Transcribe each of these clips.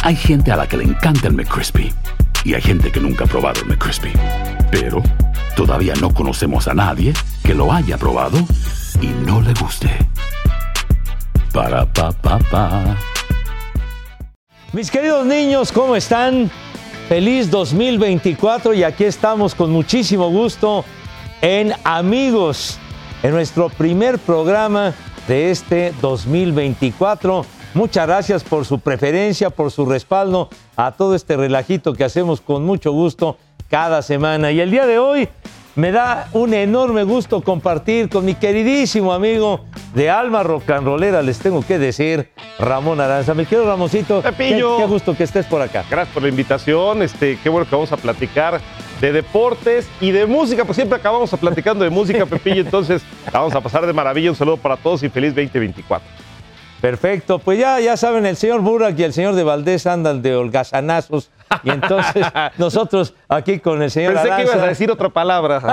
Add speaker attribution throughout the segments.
Speaker 1: Hay gente a la que le encanta el McCrispy y hay gente que nunca ha probado el McCrispy. Pero todavía no conocemos a nadie que lo haya probado y no le guste. Para pa pa pa.
Speaker 2: Mis queridos niños, ¿cómo están? Feliz 2024 y aquí estamos con muchísimo gusto en Amigos, en nuestro primer programa de este 2024. Muchas gracias por su preferencia, por su respaldo a todo este relajito que hacemos con mucho gusto cada semana. Y el día de hoy me da un enorme gusto compartir con mi queridísimo amigo de alma rock and rollera, les tengo que decir, Ramón Aranza. Mi querido Ramoncito,
Speaker 3: Pepillo,
Speaker 2: qué gusto que estés por acá.
Speaker 3: Gracias por la invitación, qué bueno que vamos a platicar de deportes y de música, pues siempre acabamos platicando de música, Pepillo, entonces la vamos a pasar de maravilla. Un saludo para todos y feliz 2024.
Speaker 2: Perfecto, pues ya saben, el señor Burak y el señor de Valdés andan de holgazanazos y entonces nosotros aquí con el señor Aranza.
Speaker 3: Pensé que ibas a decir otra palabra.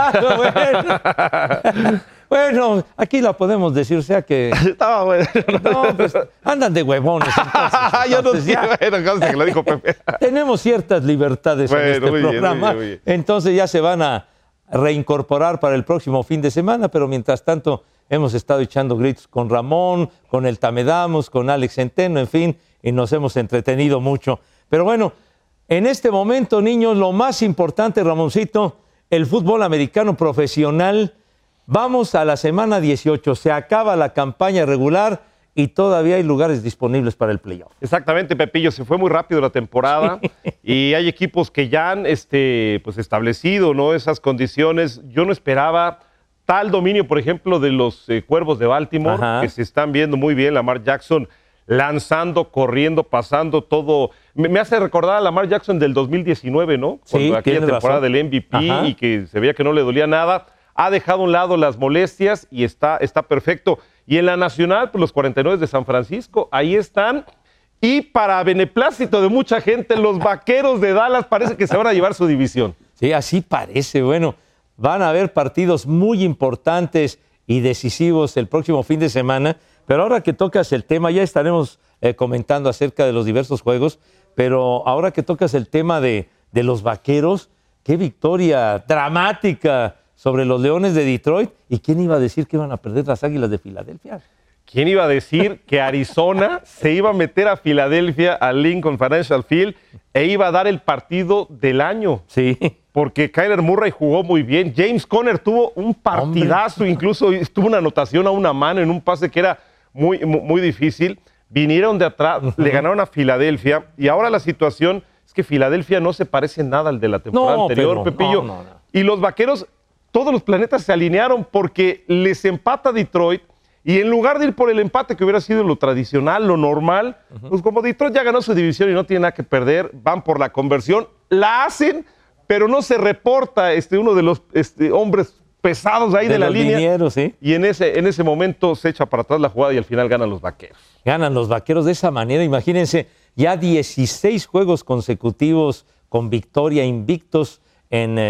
Speaker 2: Bueno, aquí la podemos decir, o sea que...
Speaker 3: Estaba bueno.
Speaker 2: No, pues andan de huevones.
Speaker 3: Yo no sé, bueno, que lo dijo Pepe.
Speaker 2: Tenemos ciertas libertades en este programa, muy bien. Entonces ya se van a reincorporar para el próximo fin de semana, pero mientras tanto hemos estado echando gritos con Ramón, con el Tamedamos, con Alex Centeno, en fin, y nos hemos entretenido mucho. Pero bueno, en este momento, niños, lo más importante, Ramoncito, el fútbol americano profesional. Vamos a la semana 18, se acaba la campaña regular y todavía hay lugares disponibles para el playoff.
Speaker 3: Exactamente, Pepillo, se fue muy rápido la temporada y hay equipos que ya han pues establecido, ¿no?, esas condiciones. Yo no esperaba tal dominio, por ejemplo, de los Cuervos de Baltimore, que se están viendo muy bien. Lamar Jackson lanzando, corriendo, pasando todo. Me hace recordar a Lamar Jackson del 2019, ¿no? Cuando aquella temporada del MVP y que se veía que no le dolía nada. Ha dejado a un lado las molestias y está perfecto. Y en la nacional, pues los 49 de San Francisco, ahí están. Y para beneplácito de mucha gente, los Vaqueros de Dallas parece que se van a llevar su división.
Speaker 2: Sí, así parece. Bueno, van a haber partidos muy importantes y decisivos el próximo fin de semana. Pero ahora que tocas el tema, ya estaremos comentando acerca de los diversos juegos. Pero ahora que tocas el tema de los Vaqueros, qué victoria dramática sobre los Leones de Detroit. ¿Y quién iba a decir que iban a perder las Águilas de Filadelfia?
Speaker 3: ¿Quién iba a decir que Arizona se iba a meter a Filadelfia, al Lincoln Financial Field, e iba a dar el partido del año?
Speaker 2: Sí.
Speaker 3: Porque Kyler Murray jugó muy bien. James Conner tuvo un partidazo, incluso tuvo una anotación a una mano en un pase que era muy, muy difícil. Vinieron de atrás, le ganaron a Filadelfia, y ahora la situación es que Filadelfia no se parece en nada al de la temporada anterior, Pepillo. No. Y los Vaqueros, todos los planetas se alinearon porque les empata Detroit y en lugar de ir por el empate, que hubiera sido lo tradicional, lo normal, pues como Detroit ya ganó su división y no tiene nada que perder, van por la conversión, la hacen, pero no se reporta uno de los hombres pesados ahí de la línea.
Speaker 2: Dineros, ¿sí?
Speaker 3: Y en ese momento se echa para atrás la jugada y al final ganan los Vaqueros.
Speaker 2: Ganan los Vaqueros de esa manera, imagínense, ya 16 juegos consecutivos con victoria, invictos en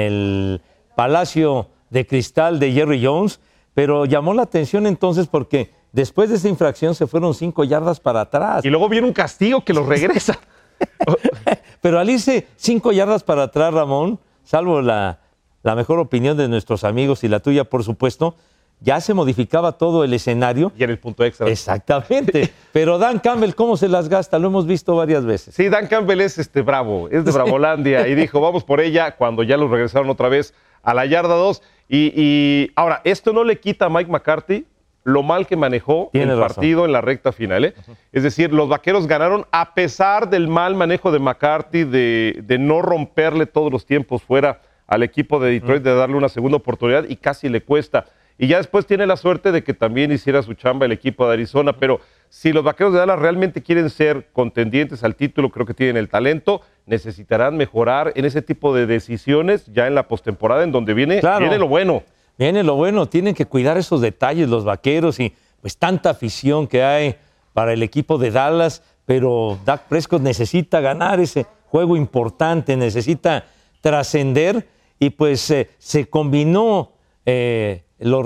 Speaker 2: el Palacio de Cristal de Jerry Jones, pero llamó la atención entonces porque después de esa infracción se fueron 5 yardas para atrás.
Speaker 3: Y luego viene un castigo que los regresa.
Speaker 2: Pero al irse 5 yardas para atrás, Ramón, salvo la mejor opinión de nuestros amigos y la tuya, por supuesto, ya se modificaba todo el escenario.
Speaker 3: Y en el punto extra.
Speaker 2: Exactamente. Pero Dan Campbell, ¿cómo se las gasta? Lo hemos visto varias veces.
Speaker 3: Sí, Dan Campbell es bravo, es de Bravolandia y dijo, vamos por ella, cuando ya los regresaron otra vez a la yarda 2. Y ahora, esto no le quita a Mike McCarthy lo mal que manejó el partido en la recta final. Es decir, los Vaqueros ganaron a pesar del mal manejo de McCarthy, de no romperle todos los tiempos fuera al equipo de Detroit, de darle una segunda oportunidad y casi le cuesta. Y ya después tiene la suerte de que también hiciera su chamba el equipo de Arizona, pero si los Vaqueros de Dallas realmente quieren ser contendientes al título, creo que tienen el talento, necesitarán mejorar en ese tipo de decisiones ya en la postemporada, en donde viene lo bueno.
Speaker 2: Viene lo bueno, tienen que cuidar esos detalles los Vaqueros y pues tanta afición que hay para el equipo de Dallas, pero Dak Prescott necesita ganar ese juego importante, necesita trascender y pues se combinaron los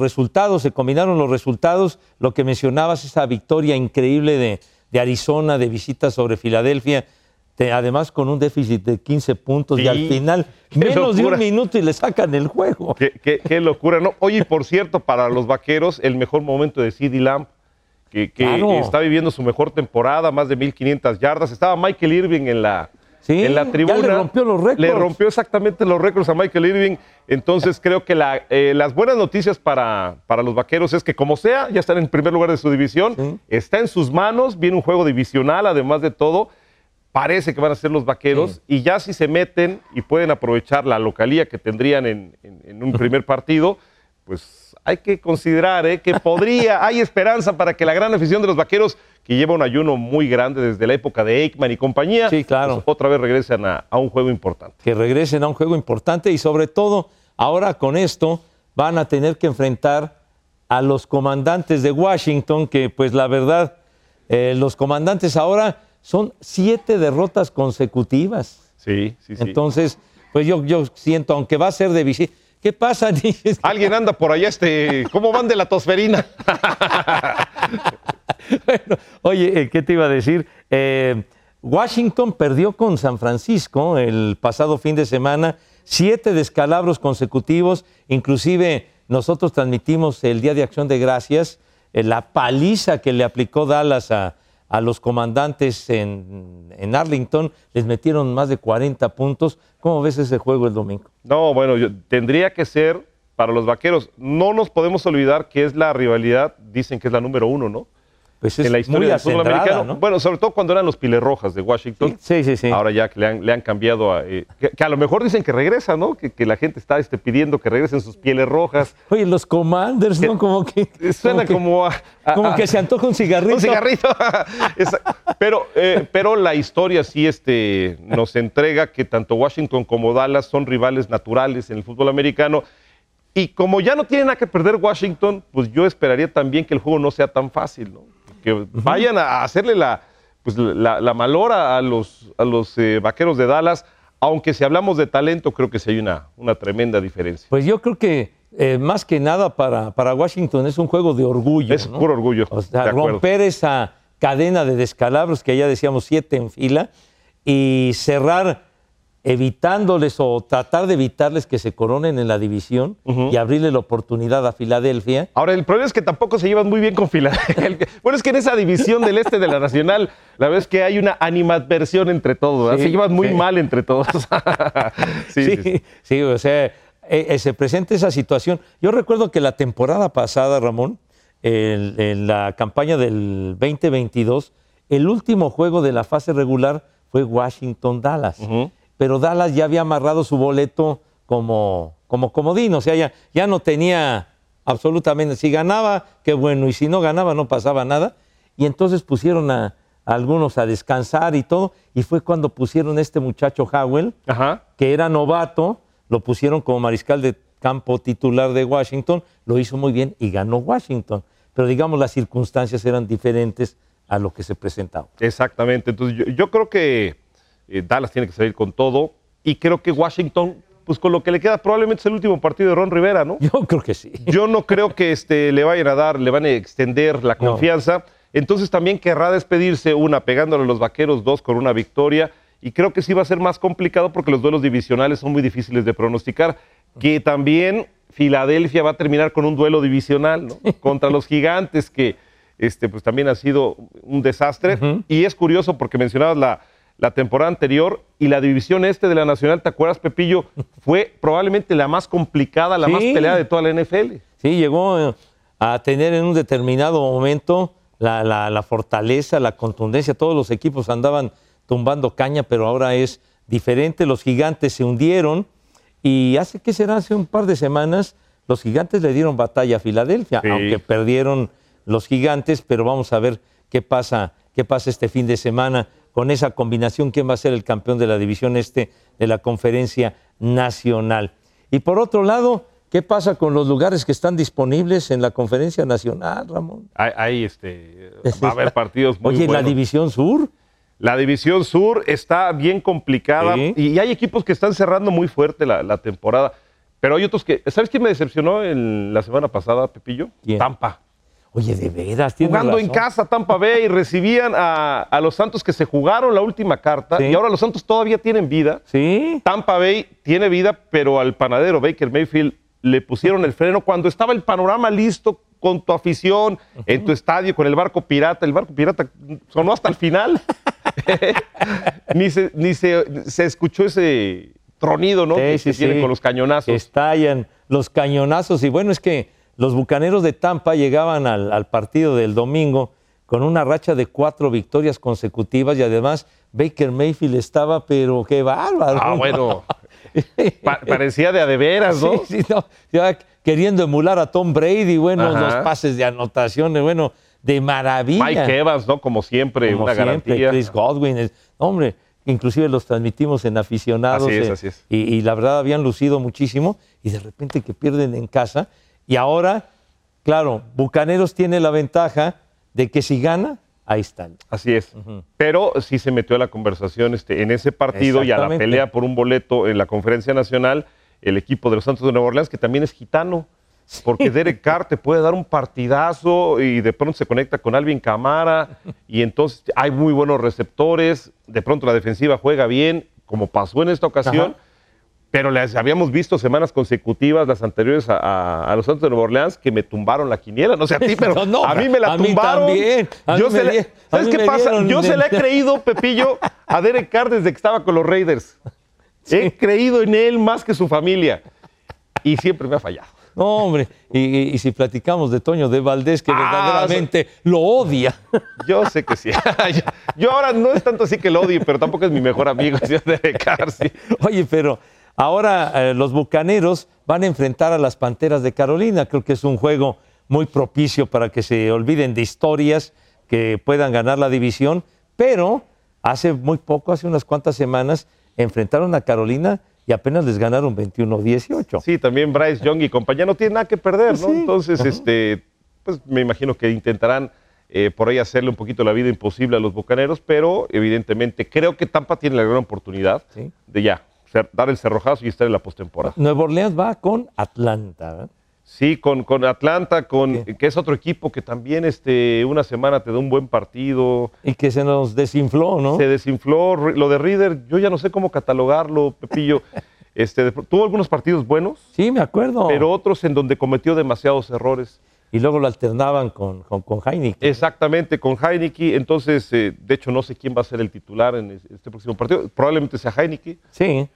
Speaker 2: resultados, lo que mencionabas, esa victoria increíble de Arizona, de visita sobre Filadelfia, además con un déficit de 15 puntos y al final menos de un minuto y le sacan el juego.
Speaker 3: Qué locura, ¿no? Oye, y por cierto, para los Vaqueros, el mejor momento de CeeDee Lamb, que está viviendo su mejor temporada, más de 1,500 yardas. Estaba Michael Irving en la tribuna.
Speaker 2: Ya le rompió los récords.
Speaker 3: Le rompió exactamente los récords a Michael Irving. Entonces creo que las buenas noticias para los Vaqueros es que como sea, ya están en primer lugar de su división. Sí. Está en sus manos, viene un juego divisional, además de todo. Parece que van a ser los Vaqueros. Y ya si se meten y pueden aprovechar la localía que tendrían en un primer partido, pues hay que considerar que hay esperanza para que la gran afición de los Vaqueros, que lleva un ayuno muy grande desde la época de Aikman y compañía,
Speaker 2: sí, claro,
Speaker 3: pues otra vez regresen a un juego importante.
Speaker 2: Que regresen a un juego importante y sobre todo ahora con esto van a tener que enfrentar a los Comandantes de Washington, que pues la verdad, los Comandantes ahora son 7 derrotas consecutivas.
Speaker 3: Sí.
Speaker 2: Entonces, pues yo siento, aunque va a ser de visita. ¿Qué pasa?
Speaker 3: Alguien anda por allá, ¿cómo van de la tosferina?
Speaker 2: Bueno, oye, ¿qué te iba a decir? Washington perdió con San Francisco el pasado fin de semana, 7 descalabros consecutivos, inclusive nosotros transmitimos el Día de Acción de Gracias, la paliza que le aplicó Dallas a los Comandantes en Arlington, les metieron más de 40 puntos. ¿Cómo ves ese juego el domingo?
Speaker 3: No, bueno, tendría que ser para los Vaqueros. No nos podemos olvidar que es la rivalidad, dicen que es la número 1, ¿no?
Speaker 2: Pues es
Speaker 3: en la historia
Speaker 2: muy
Speaker 3: del fútbol americano,
Speaker 2: ¿no?
Speaker 3: Bueno, sobre todo cuando eran los Pilerrojas de Washington.
Speaker 2: Sí.
Speaker 3: Ahora ya que le han cambiado, que a lo mejor dicen que regresa, ¿no? Que la gente está pidiendo que regresen sus Pieles Rojas.
Speaker 2: Oye, los Commanders, ¿no? Como que
Speaker 3: suena como
Speaker 2: que se antoja un cigarrito.
Speaker 3: Un cigarrito. pero la historia sí nos entrega que tanto Washington como Dallas son rivales naturales en el fútbol americano. Y como ya no tiene nada que perder Washington, pues yo esperaría también que el juego no sea tan fácil, ¿no? Que vayan a hacerle la malora a los Vaqueros de Dallas, aunque si hablamos de talento, creo que sí hay una tremenda diferencia.
Speaker 2: Pues yo creo que más que nada para Washington es un juego de orgullo.
Speaker 3: Es puro orgullo.
Speaker 2: O sea, romper esa cadena de descalabros que ya decíamos 7 en fila y cerrar evitándoles o tratar de evitarles que se coronen en la división y abrirle la oportunidad a Filadelfia.
Speaker 3: Ahora, el problema es que tampoco se llevan muy bien con Filadelfia. Bueno, es que en esa división del este de la Nacional, la verdad es que hay una animadversión entre todos, ¿verdad? Se llevan muy mal entre todos.
Speaker 2: Sí, o sea, se presenta esa situación. Yo recuerdo que la temporada pasada, Ramón, en la campaña del 2022, el último juego de la fase regular fue Washington-Dallas. Pero Dallas ya había amarrado su boleto como comodín, o sea, ya no tenía absolutamente, si ganaba, qué bueno, y si no ganaba, no pasaba nada, y entonces pusieron a algunos a descansar y todo, y fue cuando pusieron a este muchacho Howell, que era novato, lo pusieron como mariscal de campo titular de Washington, lo hizo muy bien y ganó Washington, pero digamos las circunstancias eran diferentes a lo que se presentaba.
Speaker 3: Exactamente, entonces yo creo que Dallas tiene que salir con todo y creo que Washington, pues con lo que le queda probablemente es el último partido de Ron Rivera, ¿no?
Speaker 2: Yo creo que sí.
Speaker 3: Yo no creo que le van a extender la confianza, entonces también querrá despedirse pegándole a los Vaqueros, 2 con una victoria y creo que sí va a ser más complicado porque los duelos divisionales son muy difíciles de pronosticar, que también Filadelfia va a terminar con un duelo divisional, ¿no? Contra los Gigantes, que pues también ha sido un desastre y es curioso porque mencionabas la temporada anterior y la división de la Nacional, ¿te acuerdas, Pepillo? Fue probablemente la más complicada, la más peleada de toda la NFL.
Speaker 2: Sí, llegó a tener en un determinado momento la fortaleza, la contundencia. Todos los equipos andaban tumbando caña, pero ahora es diferente. Los Gigantes se hundieron y hace un par de semanas los Gigantes le dieron batalla a Filadelfia, aunque perdieron los Gigantes, pero vamos a ver qué pasa este fin de semana con esa combinación, quién va a ser el campeón de la división de la Conferencia Nacional. Y por otro lado, ¿qué pasa con los lugares que están disponibles en la Conferencia Nacional, Ramón?
Speaker 3: Va a haber partidos muy buenos.
Speaker 2: Oye, ¿la División Sur?
Speaker 3: La División Sur está bien complicada y hay equipos que están cerrando muy fuerte la temporada, pero hay otros que... ¿Sabes quién me decepcionó la semana pasada, Pepillo?
Speaker 2: ¿Quién?
Speaker 3: Tampa.
Speaker 2: Oye, de veras,
Speaker 3: jugando
Speaker 2: razón.
Speaker 3: En casa Tampa Bay, recibían a los Santos que se jugaron la última carta, y ahora los Santos todavía tienen vida.
Speaker 2: Sí.
Speaker 3: Tampa Bay tiene vida, pero al panadero Baker Mayfield le pusieron el freno cuando estaba el panorama listo con tu afición, en tu estadio, con el barco pirata. El barco pirata sonó hasta el final. ni se escuchó ese tronido, ¿no? Que tienen con los cañonazos.
Speaker 2: Estallan los cañonazos. Y bueno, es que los Bucaneros de Tampa llegaban al partido del domingo con una racha de 4 victorias consecutivas y además Baker Mayfield estaba, pero qué bárbaro.
Speaker 3: Ah, bueno. Parecía de veras, ¿no?
Speaker 2: Sí, no. Ya queriendo emular a Tom Brady, bueno, los pases de anotaciones, bueno, de maravilla.
Speaker 3: Mike Evans, ¿no? Como siempre, una garantía.
Speaker 2: Chris Godwin, hombre, inclusive los transmitimos en aficionados.
Speaker 3: Así es.
Speaker 2: Y la verdad habían lucido muchísimo y de repente que pierden en casa. Y ahora, claro, Bucaneros tiene la ventaja de que si gana, ahí están.
Speaker 3: Así es. Pero sí se metió a la conversación en ese partido y a la pelea por un boleto en la Conferencia Nacional el equipo de los Santos de Nueva Orleans, que también es gitano. Porque Derek Carr te puede dar un partidazo y de pronto se conecta con Alvin Kamara y entonces hay muy buenos receptores. De pronto la defensiva juega bien, como pasó en esta ocasión. Pero les habíamos visto semanas consecutivas, las anteriores a los Santos de Nueva Orleans, que me tumbaron la quiniela. No sé a ti, pero a mí me la tumbaron. ¿Sabes qué pasa? Yo se la he creído, Pepillo, a Derek Carr desde que estaba con los Raiders. He creído en él más que su familia. Y siempre me ha fallado.
Speaker 2: No, hombre, y si platicamos de Toño de Valdés, que verdaderamente lo odia.
Speaker 3: Yo sé que sí. Yo ahora no es tanto así que lo odie, pero tampoco es mi mejor amigo, señor Derek Carr. Sí.
Speaker 2: Oye, pero ahora los Bucaneros van a enfrentar a las Panteras de Carolina. Creo que es un juego muy propicio para que se olviden de historias, que puedan ganar la división. Pero hace muy poco, hace unas cuantas semanas, enfrentaron a Carolina y apenas les ganaron 21-18.
Speaker 3: Sí, también Bryce Young y compañía no tienen nada que perder, ¿no? Sí. Entonces, pues me imagino que intentarán por ahí hacerle un poquito la vida imposible a los Bucaneros, pero evidentemente creo que Tampa tiene la gran oportunidad de dar el cerrojazo y estar en la postemporada.
Speaker 2: Nueva Orleans va con Atlanta, ¿verdad?
Speaker 3: Sí, con Atlanta, que es otro equipo que también una semana te da un buen partido.
Speaker 2: Y que se nos desinfló, ¿no?
Speaker 3: Se desinfló. Lo de Reader, yo ya no sé cómo catalogarlo, Pepillo. Tuvo algunos partidos buenos.
Speaker 2: Sí, me acuerdo.
Speaker 3: Pero otros en donde cometió demasiados errores.
Speaker 2: Y luego lo alternaban con Heinicke.
Speaker 3: Exactamente, con Heinicke. Entonces, de hecho, no sé quién va a ser el titular en este próximo partido. Probablemente sea Heinicke.
Speaker 2: Sí.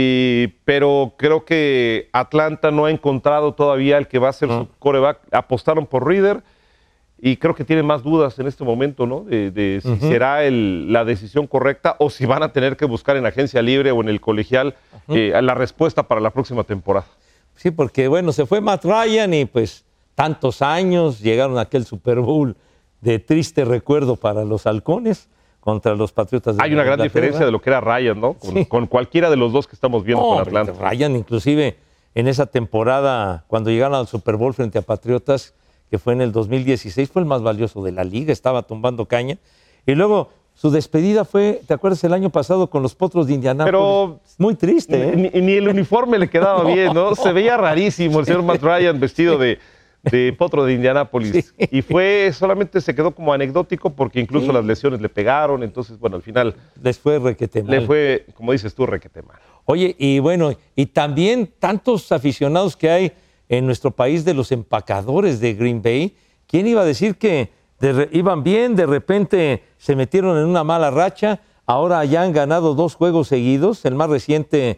Speaker 3: Pero creo que Atlanta no ha encontrado todavía el que va a ser su quarterback. Apostaron por Reader y creo que tienen más dudas en este momento, ¿no? De si será la decisión correcta o si van a tener que buscar en agencia libre o en el colegial la respuesta para la próxima temporada.
Speaker 2: Sí, porque bueno, se fue Matt Ryan y pues tantos años, llegaron a aquel Super Bowl de triste recuerdo para los halcones contra los Patriotas de
Speaker 3: Hay una gran diferencia de lo que era Ryan, ¿no? Con cualquiera de los dos que estamos viendo con Atlanta.
Speaker 2: Ryan, inclusive, en esa temporada, cuando llegaron al Super Bowl frente a Patriotas, que fue en el 2016, fue el más valioso de la liga, estaba tumbando caña. Y luego su despedida fue, ¿te acuerdas el año pasado con los Potros de Indianápolis? Pero muy triste, ¿eh?
Speaker 3: Ni el uniforme le quedaba bien, ¿no? Se veía rarísimo el señor Matt Ryan vestido de Potro de Indianápolis. Sí. Y solamente se quedó como anecdótico porque incluso las lesiones le pegaron. Entonces, bueno, al final
Speaker 2: les fue requete mal.
Speaker 3: Le fue, como dices tú, requete mal.
Speaker 2: Oye, y bueno, y también tantos aficionados que hay en nuestro país de los empacadores de Green Bay. ¿Quién iba a decir que iban bien, de repente se metieron en una mala racha? Ahora ya han ganado 2 juegos seguidos, el más reciente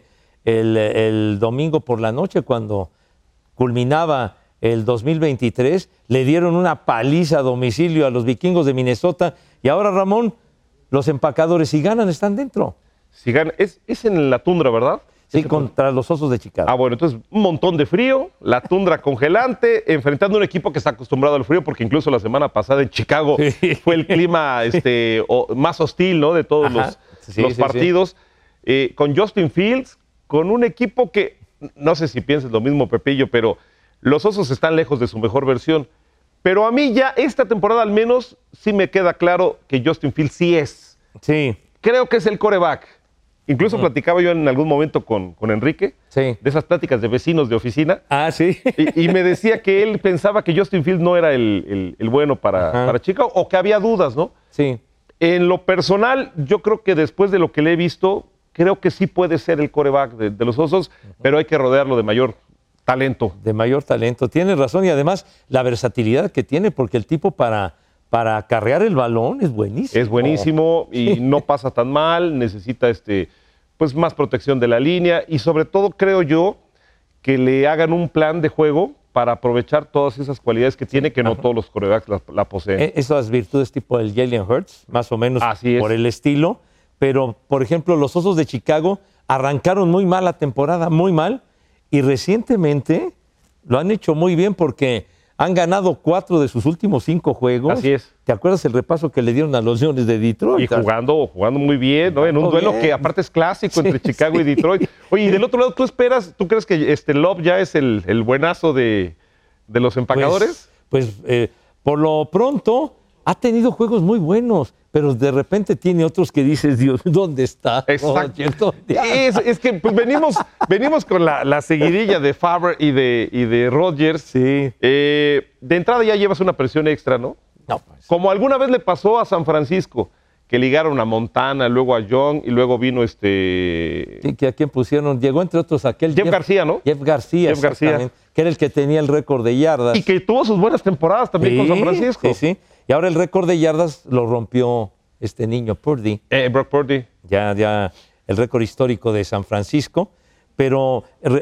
Speaker 2: el domingo por la noche, cuando culminaba el 2023, le dieron una paliza a domicilio a los Vikingos de Minnesota. Y ahora, Ramón, los empacadores, si ganan, están dentro.
Speaker 3: Si ganan, es en la tundra, ¿verdad?
Speaker 2: Sí, contra los Osos de Chicago.
Speaker 3: Bueno, entonces un montón de frío, la tundra congelante, enfrentando a un equipo que está acostumbrado al frío, porque incluso la semana pasada en Chicago fue el clima más hostil, ¿no? De todos los partidos. Sí. Con Justin Fields, con un equipo que, no sé si piensas lo mismo, Pepillo, pero los Osos están lejos de su mejor versión. Pero a mí ya esta temporada al menos sí me queda claro que Justin Fields sí es.
Speaker 2: Sí.
Speaker 3: Creo que es el quarterback. Incluso platicaba yo en algún momento con Enrique, de esas pláticas de vecinos de oficina.
Speaker 2: Ah, sí.
Speaker 3: Y me decía que él pensaba que Justin Fields no era el bueno para Chicago, o que había dudas, ¿no?
Speaker 2: Sí.
Speaker 3: En lo personal, yo creo que después de lo que le he visto, creo que sí puede ser el quarterback de los Osos, pero hay que rodearlo de mayor talento.
Speaker 2: De mayor talento. Tienes razón, y además la versatilidad que tiene, porque el tipo para acarrear el balón es buenísimo.
Speaker 3: Es buenísimo y no pasa tan mal, necesita pues más protección de la línea y sobre todo creo yo que le hagan un plan de juego para aprovechar todas esas cualidades que tiene, que no todos los quarterbacks la poseen.
Speaker 2: Esas virtudes tipo el Jalen Hurts, más o menos por el estilo, pero por ejemplo los Osos de Chicago arrancaron muy mal la temporada, muy mal, y recientemente lo han hecho muy bien porque han ganado 4 de sus últimos 5 juegos.
Speaker 3: Así es.
Speaker 2: ¿Te acuerdas el repaso que le dieron a los Leones de Detroit?
Speaker 3: Y jugando muy bien, ¿no? En un duelo que aparte es clásico entre Chicago y Detroit. Oye, y del otro lado, ¿tú crees que Love ya es el buenazo de los empacadores?
Speaker 2: Pues por lo pronto ha tenido juegos muy buenos, pero de repente tiene otros que dices, Dios, ¿dónde está?
Speaker 3: Exacto. Es que pues, venimos con la seguidilla de Favre y de Rodgers.
Speaker 2: Sí.
Speaker 3: De entrada ya llevas una presión extra, ¿no?
Speaker 2: No, pues.
Speaker 3: Como alguna vez le pasó a San Francisco, que ligaron a Montana, luego a Young y luego vino
Speaker 2: Sí, que a quién pusieron, llegó entre otros aquel
Speaker 3: Jeff García, ¿no?
Speaker 2: Jeff García, que era el que tenía el récord de yardas.
Speaker 3: Y que tuvo sus buenas temporadas también con San Francisco.
Speaker 2: Sí. Y ahora el récord de yardas lo rompió este niño Purdy.
Speaker 3: Brock Purdy.
Speaker 2: Ya el récord histórico de San Francisco. Pero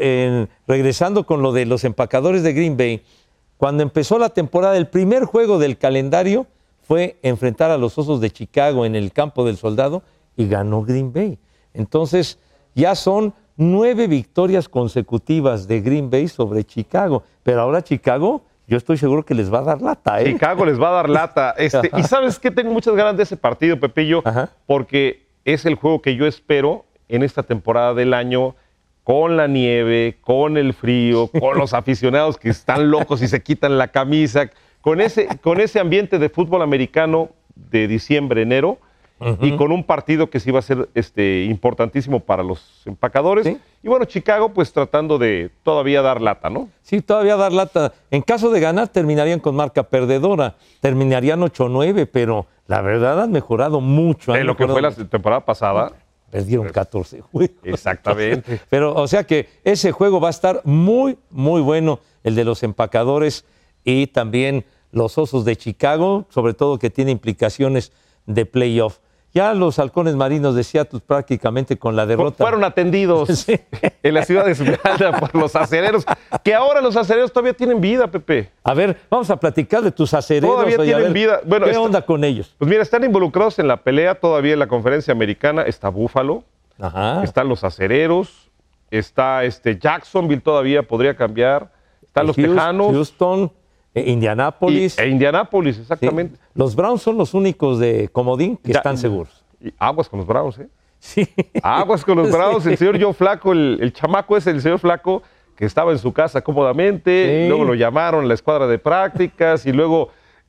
Speaker 2: regresando con lo de los empacadores de Green Bay, cuando empezó la temporada, el primer juego del calendario fue enfrentar a los Osos de Chicago en el Campo del Soldado y ganó Green Bay. Entonces ya son 9 victorias consecutivas de Green Bay sobre Chicago. Pero ahora Chicago, yo estoy seguro que les va a dar lata, ¿eh?
Speaker 3: Chicago les va a dar lata. Y ¿sabes qué? Tengo muchas ganas de ese partido, Pepillo, porque es el juego que yo espero en esta temporada del año, con la nieve, con el frío, con los aficionados que están locos y se quitan la camisa, con ese ambiente de fútbol americano de diciembre, enero, y con un partido que sí va a ser importantísimo para los empacadores. ¿Sí? Y bueno, Chicago pues tratando de todavía dar lata, ¿no?
Speaker 2: Sí, todavía dar lata. En caso de ganar terminarían con marca perdedora, terminarían 8-9, pero la verdad han mejorado mucho.
Speaker 3: En lo que fue la temporada pasada.
Speaker 2: Perdieron 14 juegos.
Speaker 3: Exactamente.
Speaker 2: Pero, o sea que ese juego va a estar muy, muy bueno, el de los empacadores y también los Osos de Chicago, sobre todo que tiene implicaciones de playoff. Ya los halcones marinos de Seattle prácticamente con la derrota.
Speaker 3: Fueron atendidos en la ciudad de Esmeralda por los acereros, que ahora los acereros todavía tienen vida, Pepe.
Speaker 2: A ver, vamos a platicar de tus acereros.
Speaker 3: Todavía tienen vida. Bueno,
Speaker 2: ¿qué onda con ellos?
Speaker 3: Pues mira, están involucrados en la pelea todavía en la conferencia americana. Está Buffalo, están los acereros, está Jacksonville todavía podría cambiar, están los Tejanos.
Speaker 2: Houston, Indianápolis.
Speaker 3: Indianápolis, exactamente.
Speaker 2: Sí. Los Browns son los únicos de comodín que están seguros.
Speaker 3: Y aguas con los Browns, ¿eh?
Speaker 2: Sí.
Speaker 3: Aguas con los Browns. El señor Joe Flaco, el chamaco es el señor Flaco, que estaba en su casa cómodamente. Luego lo llamaron a la escuadra de prácticas y luego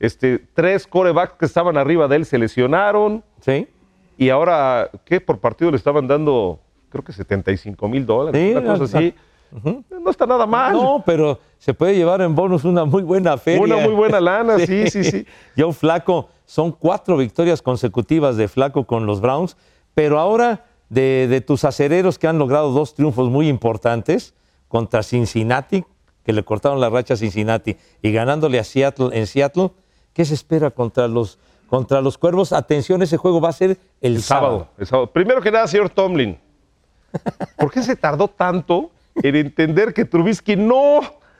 Speaker 3: 3 quarterbacks que estaban arriba de él se lesionaron.
Speaker 2: Sí.
Speaker 3: Y ahora, ¿qué? Por partido le estaban dando, creo que $75,000.
Speaker 2: Sí,
Speaker 3: una cosa así. No está nada mal.
Speaker 2: No, pero se puede llevar en bonus una muy buena feria.
Speaker 3: Una muy buena lana, sí.
Speaker 2: Joe Flaco, son 4 victorias consecutivas de Flaco con los Browns, pero ahora de tus acereros que han logrado 2 triunfos muy importantes contra Cincinnati, que le cortaron la racha a Cincinnati, y ganándole a Seattle en Seattle, ¿qué se espera contra los Cuervos? Atención, ese juego va a ser el sábado.
Speaker 3: El sábado. Primero que nada, señor Tomlin, ¿por qué se tardó tanto en entender que Trubisky no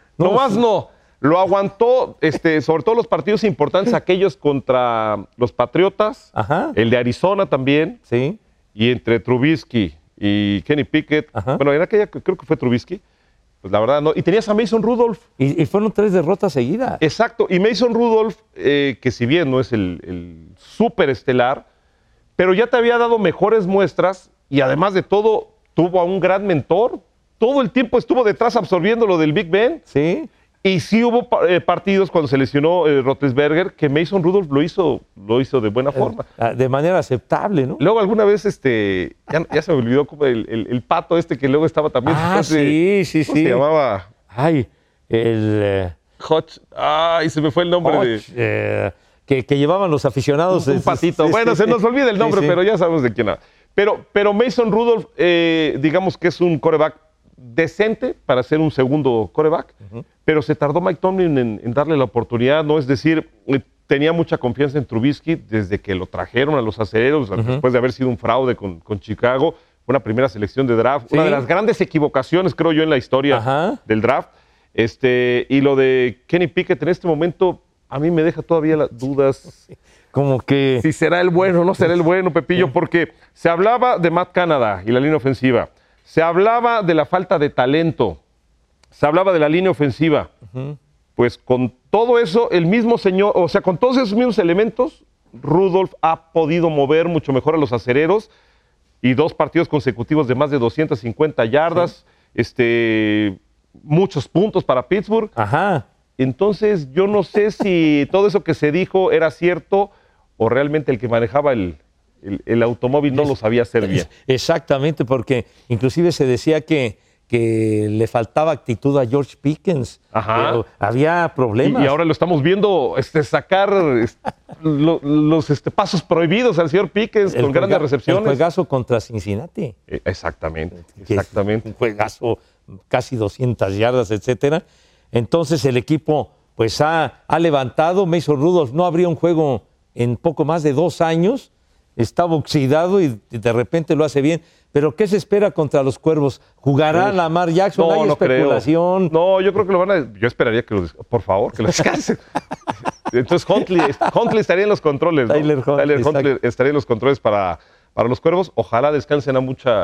Speaker 3: lo aguantó, sobre todo los partidos importantes, aquellos contra los Patriotas, el de Arizona también,
Speaker 2: sí,
Speaker 3: y entre Trubisky y Kenny Pickett, bueno, en aquella creo que fue Trubisky, pues la verdad no, y tenías a Mason Rudolph.
Speaker 2: Y fueron 3 derrotas seguidas.
Speaker 3: Exacto, y Mason Rudolph, que si bien no es el súper estelar, pero ya te había dado mejores muestras y además de todo tuvo a un gran mentor. Todo el tiempo estuvo detrás absorbiendo lo del Big Ben.
Speaker 2: Sí.
Speaker 3: Y sí hubo partidos cuando se lesionó Roethlisberger que Mason Rudolph lo hizo de buena forma.
Speaker 2: De manera aceptable, ¿no?
Speaker 3: Luego alguna vez, ya se me olvidó como el pato que luego estaba también.
Speaker 2: Sí.
Speaker 3: ¿Cómo se llamaba?
Speaker 2: Ay,
Speaker 3: Hodge. Ay, se me fue el nombre.
Speaker 2: Hodge, que llevaban los aficionados.
Speaker 3: Un patito. Bueno, se nos olvida el nombre, pero ya sabemos de quién era. Pero Mason Rudolph, digamos que es un quarterback decente para ser un segundo quarterback, pero se tardó Mike Tomlin en darle la oportunidad, ¿no? Es decir, tenía mucha confianza en Trubisky desde que lo trajeron a los Acereros, después de haber sido un fraude con Chicago, una primera selección de draft, una de las grandes equivocaciones, creo yo, en la historia del draft. Y lo de Kenny Pickett en este momento, a mí me deja todavía las dudas.
Speaker 2: Como que...
Speaker 3: Si será el bueno o no será el bueno, Pepillo, porque se hablaba de Matt Canada y la línea ofensiva. Se hablaba de la falta de talento. Se hablaba de la línea ofensiva. Pues con todo eso, el mismo señor, o sea, con todos esos mismos elementos, Rudolph ha podido mover mucho mejor a los Acereros y 2 partidos consecutivos de más de 250 yardas, muchos puntos para Pittsburgh. Entonces, yo no sé si todo eso que se dijo era cierto o realmente el que manejaba el automóvil no lo sabía hacer bien.
Speaker 2: Exactamente, porque inclusive se decía que le faltaba actitud a George Pickens. Había problemas.
Speaker 3: Y ahora lo estamos viendo sacar los pasos prohibidos al señor Pickens con grandes recepciones.
Speaker 2: El juegazo contra Cincinnati.
Speaker 3: Exactamente.
Speaker 2: Un juegazo, casi 200 yardas, etcétera. Entonces el equipo pues ha levantado. Mason Rudolph no abría un juego en poco más de 2 años. Estaba oxidado y de repente lo hace bien. ¿Pero qué se espera contra los Cuervos? ¿Jugará Lamar Jackson? ¿Hay especulación?
Speaker 3: Creo. No, yo creo que lo van a... Yo esperaría que por favor, que lo descansen. Entonces Huntley estaría en los controles, ¿no?
Speaker 2: Tyler
Speaker 3: Huntley estaría en los controles para los Cuervos. Ojalá descansen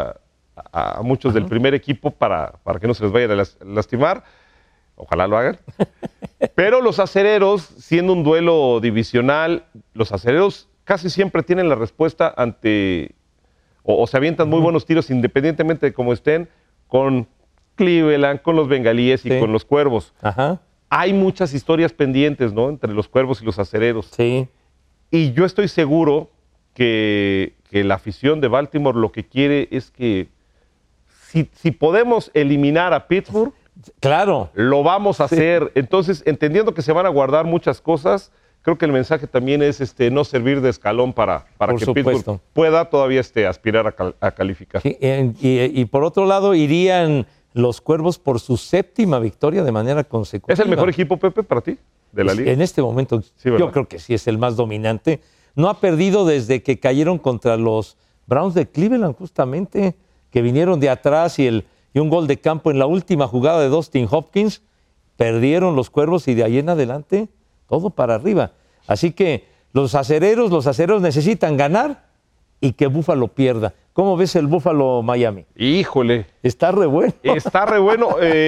Speaker 3: a muchos del primer equipo para que no se les vaya a lastimar. Ojalá lo hagan. Pero los Acereros, siendo un duelo divisional, los Acereros casi siempre tienen la respuesta ante... O se avientan muy buenos tiros independientemente de cómo estén, con Cleveland, con los Bengalíes y con los Cuervos. Hay muchas historias pendientes, ¿no? Entre los Cuervos y los Acereros.
Speaker 2: Sí.
Speaker 3: Y yo estoy seguro que la afición de Baltimore lo que quiere es que si podemos eliminar a Pittsburgh,
Speaker 2: claro,
Speaker 3: lo vamos a hacer. Entonces, entendiendo que se van a guardar muchas cosas, creo que el mensaje también es no servir de escalón para que Pittsburgh pueda todavía aspirar a calificar.
Speaker 2: Sí, y por otro lado, irían los Cuervos por su 7ª victoria de manera consecutiva.
Speaker 3: ¿Es el mejor equipo, Pepe, para ti, de la liga?
Speaker 2: En este momento, sí, yo creo que sí es el más dominante. No ha perdido desde que cayeron contra los Browns de Cleveland, justamente, que vinieron de atrás y un gol de campo en la última jugada de Dustin Hopkins. Perdieron los Cuervos y de ahí en adelante todo para arriba. Así que los acereros necesitan ganar y que Buffalo pierda. ¿Cómo ves el Buffalo Miami?
Speaker 3: Híjole.
Speaker 2: Está re bueno.
Speaker 3: Está re bueno.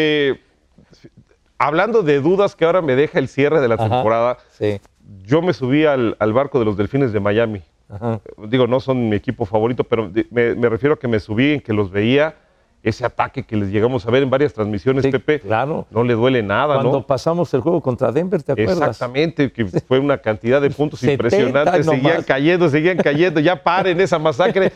Speaker 3: Hablando de dudas que ahora me deja el cierre de la temporada, yo me subí al barco de los Delfines de Miami. Digo, no son mi equipo favorito, pero me refiero a que me subí en que los veía. Ese ataque que les llegamos a ver en varias transmisiones, Pepe,
Speaker 2: claro,
Speaker 3: no le duele nada,
Speaker 2: Cuando pasamos el juego contra Denver, ¿te acuerdas?
Speaker 3: Exactamente, que fue una cantidad de puntos impresionantes, seguían cayendo, ya paren esa masacre.